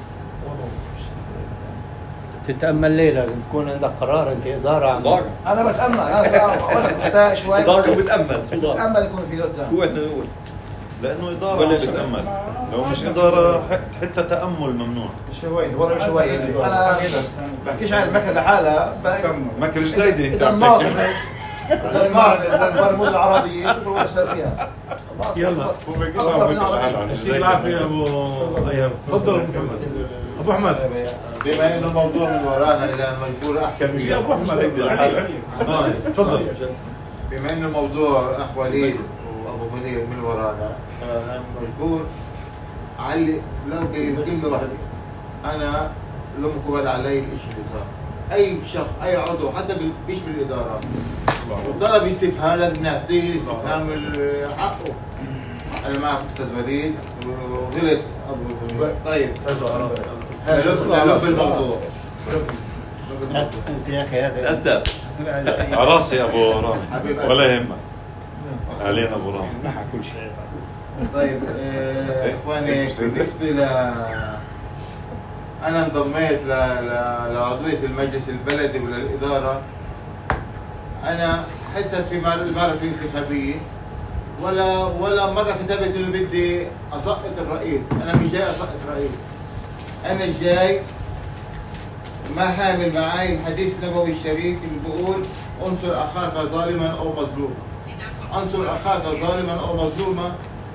تتأمل ليه؟ لازم يكون عندك قرار، انت إدارة انا بتأمل، انا صراحة انا مستاء شوي إدارة بتأمل يكون في قدام. شو احنا نقول؟ لأنه إدارة بتأمل، لو مش إدارة حتى تأمل ممنوع. شوي ورا شوي انا بحكيش عن المكنة لحالها، مكنة جديدة إذا الناصر إذا الناصر إذا المدن العربية شوفوا وين صار فيها. يلا هو بيجيش على مكنة يعطيك العافية أبو أيام. تفضل أبو أحمد. بما انه الموضوع من ورانا الى انا مجبور احكي فيه. أبو أحمد تفضل. بما انه الموضوع اخ وليد وابو منير من ورانا، انا مجبور اعلق لو بكلمه واحده. انا لو مقبل علي الشيء اللي صار، اي شخص اي عضو حتى مش بالاداره طلب استفهام لازم نعطيه استفهام حقه. انا معك استاذ وليد وغلط ابو منير. طيب لب الموضوع يا اخي هذا للأسف عراسي أبو رامي ولا يهمك علينا أبو رامي كل شيء. طيب اخواني بالنسبه انا انضميت لعضويه المجلس البلدي وللاداره. انا حتى في المعركه الانتخابيه ولا مره كتبت انه بدي اسقط الرئيس. انا مش جاي اسقط الرئيس، انا جاي ما حامل معي الحديث النبوي الشريف اللي بيقول انصر اخاك ظالما او مظلوما. انصر اخاك ظالما او مظلوما.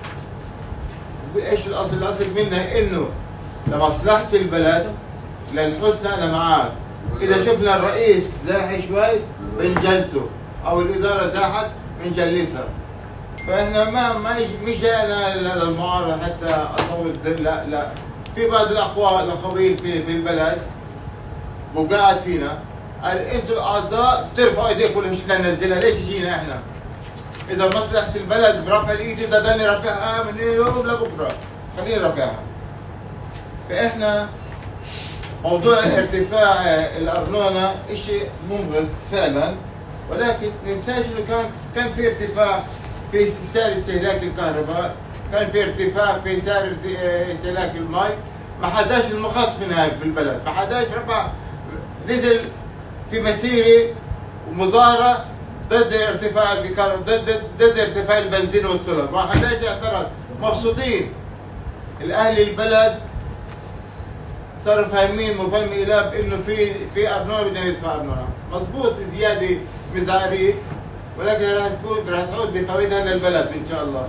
ايش الاصل؟ الاصل منها انه لمصلحه البلد للحسنى انا معاك. اذا شفنا الرئيس زاحي شوي بنجلسه او الاداره زاحت بنجلسها. فاحنا ما مش جاينا للمعارضه حتى اصوت. لا في بعض الاخوين في البلد وقاعد فينا قال انتوا الاعضاء بترفعوا ايديكم ليش بدنا ننزلها؟ ليش جينا احنا؟ اذا مصلحه البلد برفع الايد بدي ضلني رافعها من اليوم لبكره، خليني رافعها. فاحنا موضوع ارتفاع الارنونه شيء مبغض فعلا، ولكن ننساش انه كان في ارتفاع في سعر استهلاك الكهرباء، كان في ارتفاع في سعر استهلاك الماء. ما حداش المخص منها في البلد، ما حداش رفع نزل في مسيره ومظاهره ضد ارتفاع الكهرباء، ضد ارتفاع البنزين والسولر، ما حداش اعترض، مبسوطين. الاهل البلد صاروا فاهمين مفهوم إيلاب انه في ارنونه بدنا ندفع ارنونه، مضبوط زياده مزعريه، ولكن راح تعود بفوائدها للبلد ان شاء الله.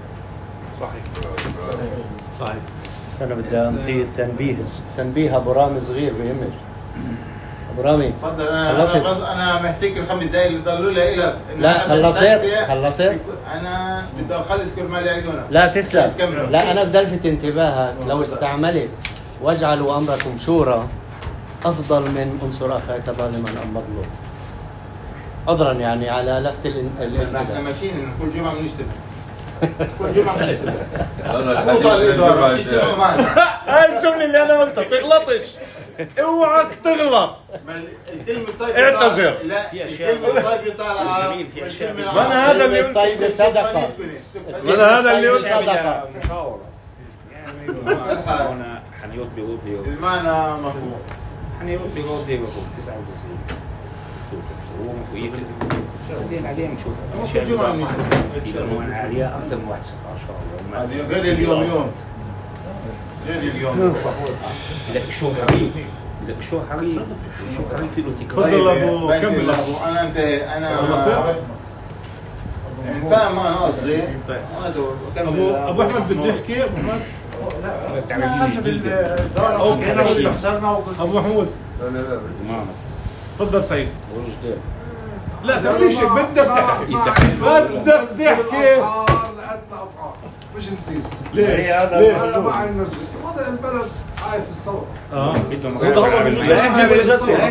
صحيح. انا بدي انطي تنبيه ابو رامي صغير بيهمش. ابو رامي تفضل. انا محتاج الخمس دقائق اللي ضلوا لي لك. لا خلصت انا بدي اخلص كرمال عيونك. لا تسلم. لا انا بدي الفت انتباهك لو استعملت واجعلوا امركم شورى افضل من انصر اخاك ظالما او مظلوم. عذرا يعني على لفت الانتباه. احنا ماشيين كل جمعه بنجتمع. كل جمعه بنجتمع. هاي الجمله اللي انا قلتها بتغلطش. اوعك تغلط. الكلمه الطيبه اعتذر. لا الكلمه الطيبه طالعه. وانا هذا اللي الطيبه صدقه. وانا هذا اللي قلت صدقه. مشاورة هنا حنيوت بيروت المعنى مفهوم. حنيوت بيروت 99 هو مفيد. بعدين نشوف كل جمعه في انواع عاليه اكثر من 16 غير اليوم غير اليوم. بدك شو حريق بدك شو حريق في له تكرار. تفضل ابو كمل. انا انتهي. انا فاهم انا قصدي. ابو احمد بده يحكي. ابو احمد ابو محمود تفضل سعيد. لا تعمليش بدك تحكي. بدك تحكي. اسعار مش نسيت. ليه؟ انا ما عايز نزل وضع البلد عايف السلطه. بدهم هذا موجود.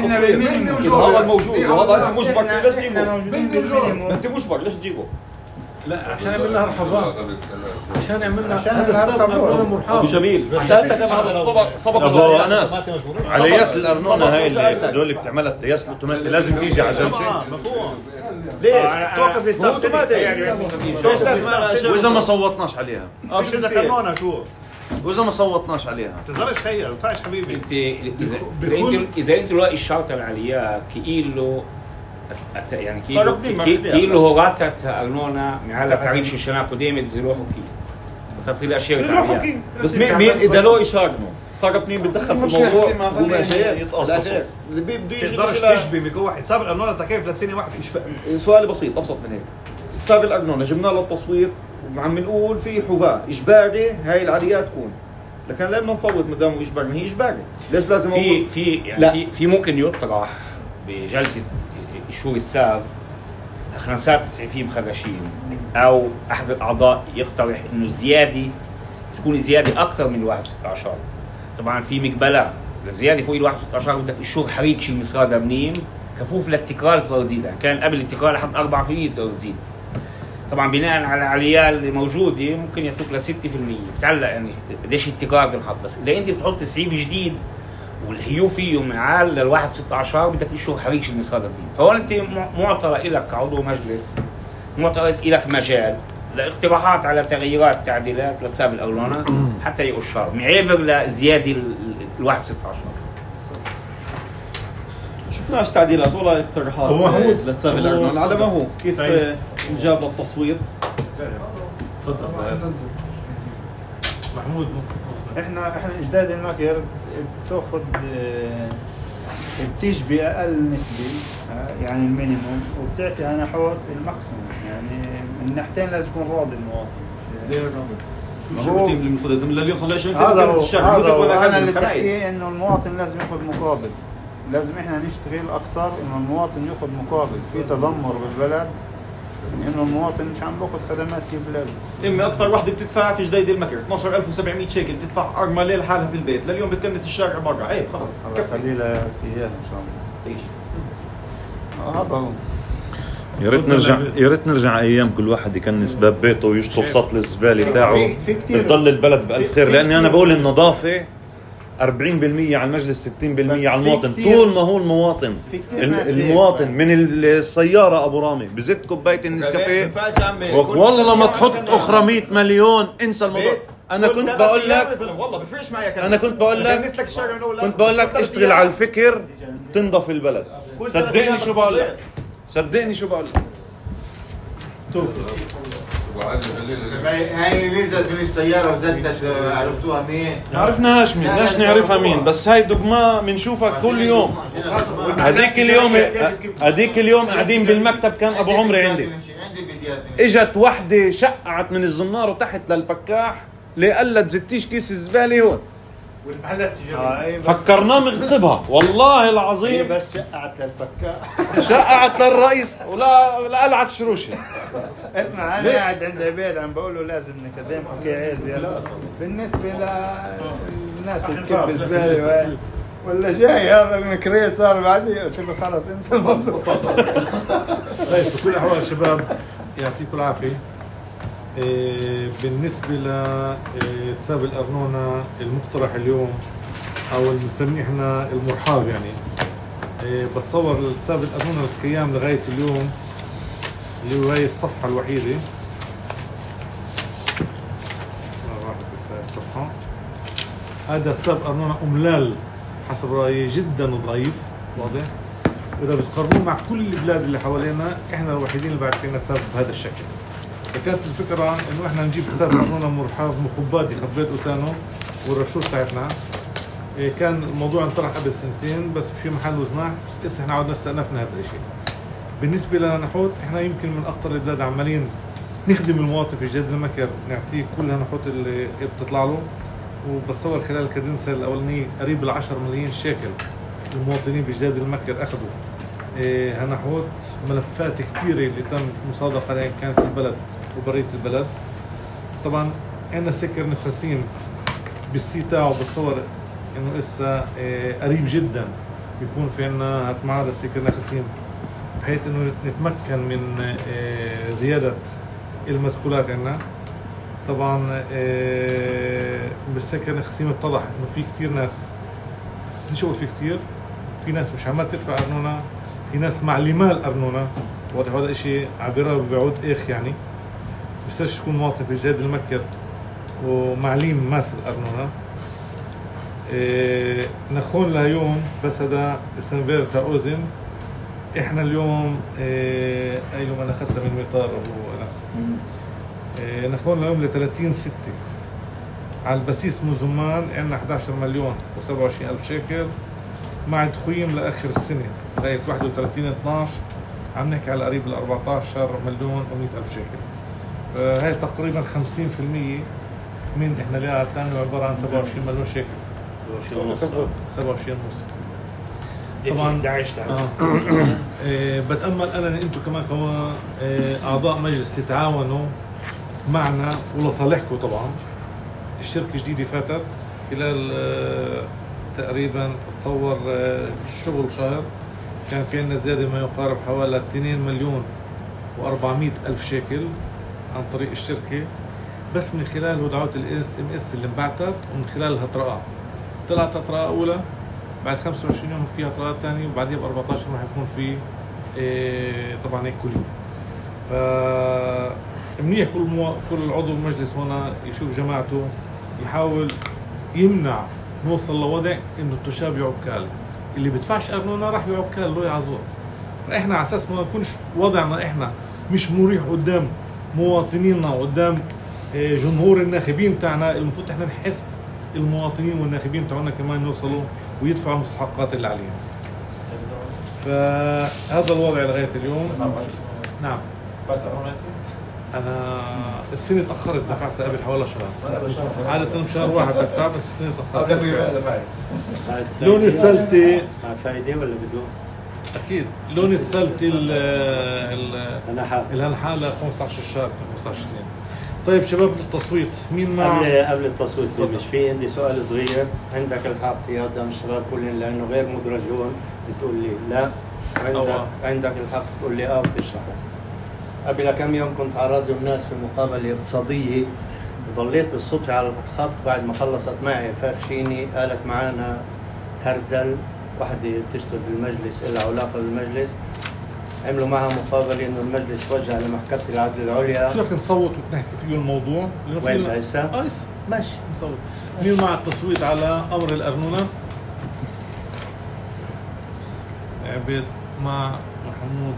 هذا موجود وهذا انت مجبر فيه. ليش تجيبه؟ مني وجود. انت مجبر ليش تجيبه؟ لا عشان عملنا رحبات، عشان عملنا ابو جميل سالتك انا هذا سبق ابو انس عليات الارنونه هاي اللي هدول بتعملها التياس الاوتوماتيك لازم تيجي على جلسه. مفهوم. ليه؟ توقف بيتصفى يعني واذا ما صوتناش عليها مش اذا قانونا شو؟ واذا ما صوتناش عليها تقدرش هي ما ينفعش حبيبي. انت اذا انت لاقي الشرط العالية كيلو يعني كيلو هوراتت ارنونا معها تعريف ششنا قدامت زلوحو كي بتصير اشياء عالية. بس مين اذا لو يشاركوا صار مين بتدخل في الموضوع هو ماشي اللي بده يجي تقدرش تشبي بكل واحد حساب الارنونه كيف لسنه واحده. سؤال بسيط ابسط من هيك. حساب الارنونه جبنا له التصويت وعم نقول في حواه اجباري هاي العاليات تكون، لكن ليه بدنا نصوت ما دام اجباري؟ ما هي اجباري، ليش لازم في ممكن يطرح بجلسه الشهور السابق اخناسات تسعيفين مخرجين او احد الاعضاء يقترح انه زياده تكون زياده اكثر من 1/16. طبعا في مقبله الزياده فوق ال 1/16 بدك الشهور حريق شيء المصرادة منين كفوف للتكرار تقدر تزيدها، كان قبل التكرار لحد 4% تقدر تزيد. طبعا بناء على العاليات اللي موجوده ممكن يعطوك ل 6%، بتعلق يعني قديش التكرار بنحط. بس اذا انت بتحط تسعيف جديد والهيو فيه معال لل 1/16 بدك الشهور حريق شيء المصرادة منين. فهون انت معطى لك كعضو مجلس، معطى لك مجال لاقتراحات على تغييرات تعديلات لحساب الارنونه حتى يقشر معيبر لزياده ال 1/16. شفناش تعديلات ولا اقتراحات لحساب الارنونه على ما هو كيف نجاب للتصويت. تفضل محمود. احنا اجداد المكر بتاخذ بتشبي اقل نسبه يعني المينيموم وبتعطي انا حوض الماكسيموم، يعني من الناحيتين لازم يكون راضي المواطن. ليه راضي؟ شو الروتين اللي بناخذها؟ لازم لليوم صار 20 سنه هذا انا اللي بحكي انه المواطن لازم ياخذ مقابل، لازم احنا نشتغل اكثر انه المواطن ياخذ مقابل. في تذمر بالبلد انه المواطن مش عم باخذ خدمات كيف لازم. امي اكثر وحده بتدفع في جديد المكر 12700 شيكل بتدفع ارمى ليل حالها في البيت، لليوم بتكنس الشارع برا. عيب خلص خلي لها اياها ان شاء الله تعيش. هذا هو. يا ريت نرجع ايام كل واحد يكنس باب بيته ويشطف سطل الزباله تاعه، بتضل البلد بالف خير. لاني انا بقول النظافه 40% على المجلس، 60% على المواطن. طول ما هو المواطن من السياره ابو رامي بزت كوبايه النسكافيه والله لما تحط اخرى 100 مليون انسى الموضوع. انا كنت بقول لك والله بفرش معي كنت بقول لك اشتغل على الفكر تنضف البلد. صدقني شو بقول لك هاي اللي نزلت من السيارة وزدتش عرفتوها مين؟ عرفناهاش مين، ليش نعرفها مين؟ بس هاي دقمة بنشوفها كل يوم. هديك اليوم قاعدين بالمكتب كان ابو عمري عندي، اجت وحدة شقعت من الزنار وتحت للبكاح ليه قالت زتيش كيس الزبالة هون. والمحلات تجري فكرناه مغصبها والله العظيم. بس شقعت للبكاء شقعت للرئيس ولا قلعت شروشي. اسمع انا قاعد عند عبيد عم بقول له لازم نقدم اوكي عايز يلا بالنسبه للناس اللي كيف بالزباله ولا جاي هذا المكريه صار بعدي قلت له خلص انسى الموضوع. طيب في كل الاحوال شباب يعطيكم العافيه. بالنسبة لحساب الأرنونة المقترح اليوم أو المسميه احنا المرحاض، يعني بتصور حساب الأرنونة للقيام لغاية اليوم اللي هو هي الصفحة الوحيدة. راحت الصفحة. هذا حساب أرنونة أملال حسب رأيي جدا ضعيف واضح. وإذا بتقارنوه مع كل البلاد اللي حوالينا احنا الوحيدين اللي بعد فينا حساب بهذا الشكل. فكانت الفكرة انه احنا نجيب حساب الأرنونة مرحاض مخبات يخبيت اوتانو والرشوش تاعتنا. كان الموضوع انطرح قبل سنتين بس في محل وزناح، لسه احنا عودنا استأنفنا هذا الشيء. بالنسبة لنحوت احنا يمكن من اخطر البلاد عمالين نخدم المواطن في جديد المكر، نعطيه كل هالنحوت اللي بتطلع له. وبتصور خلال الكادنسة الأولانية قريب ال 10 مليون شيكل المواطنين بجديد المكر اخذوا هنحوت ملفات كثيرة اللي تم مصادقة عليها كانت في البلد وبرية البلد. طبعا عندنا سكر نفسين بالسي تاعه، بتصور انه اسا قريب جدا بيكون في عندنا معارض سكر نفسين بحيث انه نتمكن من زيادة المدخولات عندنا. طبعا بالسكن خصيم اتضح انه في كثير ناس، ليش اقول في كثير؟ في ناس مش عمال تدفع ارنونه، في ناس معلمه الارنونه، واضح هذا شيء عبره بعود اخ يعني. بيصيرش تكون مواطن في جهاد المكر ومعليم ماس الارنونه. نخون لهيوم بس هذا سنفير تاوزن. احنا اليوم ايوه انا اخذتها من مطار ابو انس. نخون لهيوم ل 30/6 على البسيس مزمان عندنا 11 مليون و27 ألف شيكل مع تخويم لاخر السنه لغايه 31/12 عم نحكي على قريب ال 14 مليون و100 ألف شيكل. فهي تقريبا 50% من احنا اللي الثاني عباره عن 27 مليون شيكل. 27 ونص. طبعا بتامل انا ان انتم كمان اعضاء مجلس يتعاونوا معنا ولصالحكم. طبعا الشركه جديده فاتت خلال تقريبا تصور الشغل شهر كان في عندنا زياده ما يقارب حوالي 2 مليون و400 ألف شيكل عن طريق الشركه، بس من خلال ودعوات SMS اللي انبعثت ومن خلال الهطراء. طلعت هطراء اولى، بعد 25 يوم في هطراء ثانيه، وبعدين ب 14 راح يكون في طبعا هيك كلي. ف منيح كل عضو المجلس هنا يشوف جماعته يحاول يمنع نوصل لوضع انه التشاب يعكال، اللي بدفعش ارنونه راح يعكال له يعذور. فاحنا على اساس ما يكونش وضعنا احنا مش مريح قدام مواطنينا وقدام جمهور الناخبين تاعنا، المفروض احنا نحث المواطنين والناخبين تاعنا كمان يوصلوا ويدفعوا المستحقات اللي عليهم. فهذا الوضع لغايه اليوم. نعم. انا السنه تاخرت، دفعتها قبل حوالي شهر. عاده بشهر واحد بدفع، بس السنه تاخرت. لون اتصلتي مع فايده ولا بدون؟ اكيد لون اتصلتي الهنحاء ل 15 شهر 15 سنه. طيب شباب التصويت مين مع قبل التصويت مش في عندي سؤال صغير. عندك الحق يا قدام الشباب كلهم لانه غير مدرجون بتقول لي لا، عندك الحق تقول لي بتشرحه. قبل كم يوم كنت على راديو الناس في مقابله اقتصاديه، ضليت بالصدفه على الخط بعد ما خلصت معي فافشيني قالت معنا هردل وحده بتشتغل بالمجلس لها علاقه بالمجلس، عملوا معها مقابله انه المجلس وجه لمحكمه العدل العليا. شو رح نصوت ونحكي فيه الموضوع؟ وين هسه؟ هسه ماشي نصوت. مين مع التصويت على امر الارنونه؟ عبيد مع محمود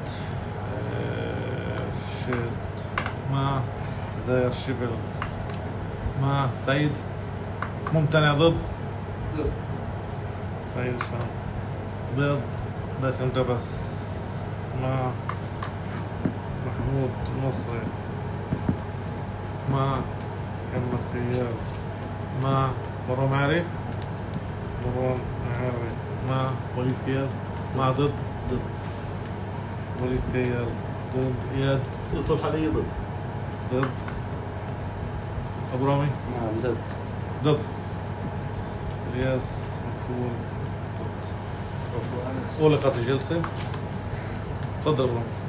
رشيد مع زاير شبل مع سعيد. ممتنع ضد؟ سعيد شام ضد. باسم دبس مع محمود نصري مع محمد خيال مع مروان معري مع وليد كيال مع ضد وليد كيال ضد اياد صوته الحالية ضد ابو رامي نعم ضد الياس مكفول ضد. أغلقت الجلسة. تفضل ابو رامي.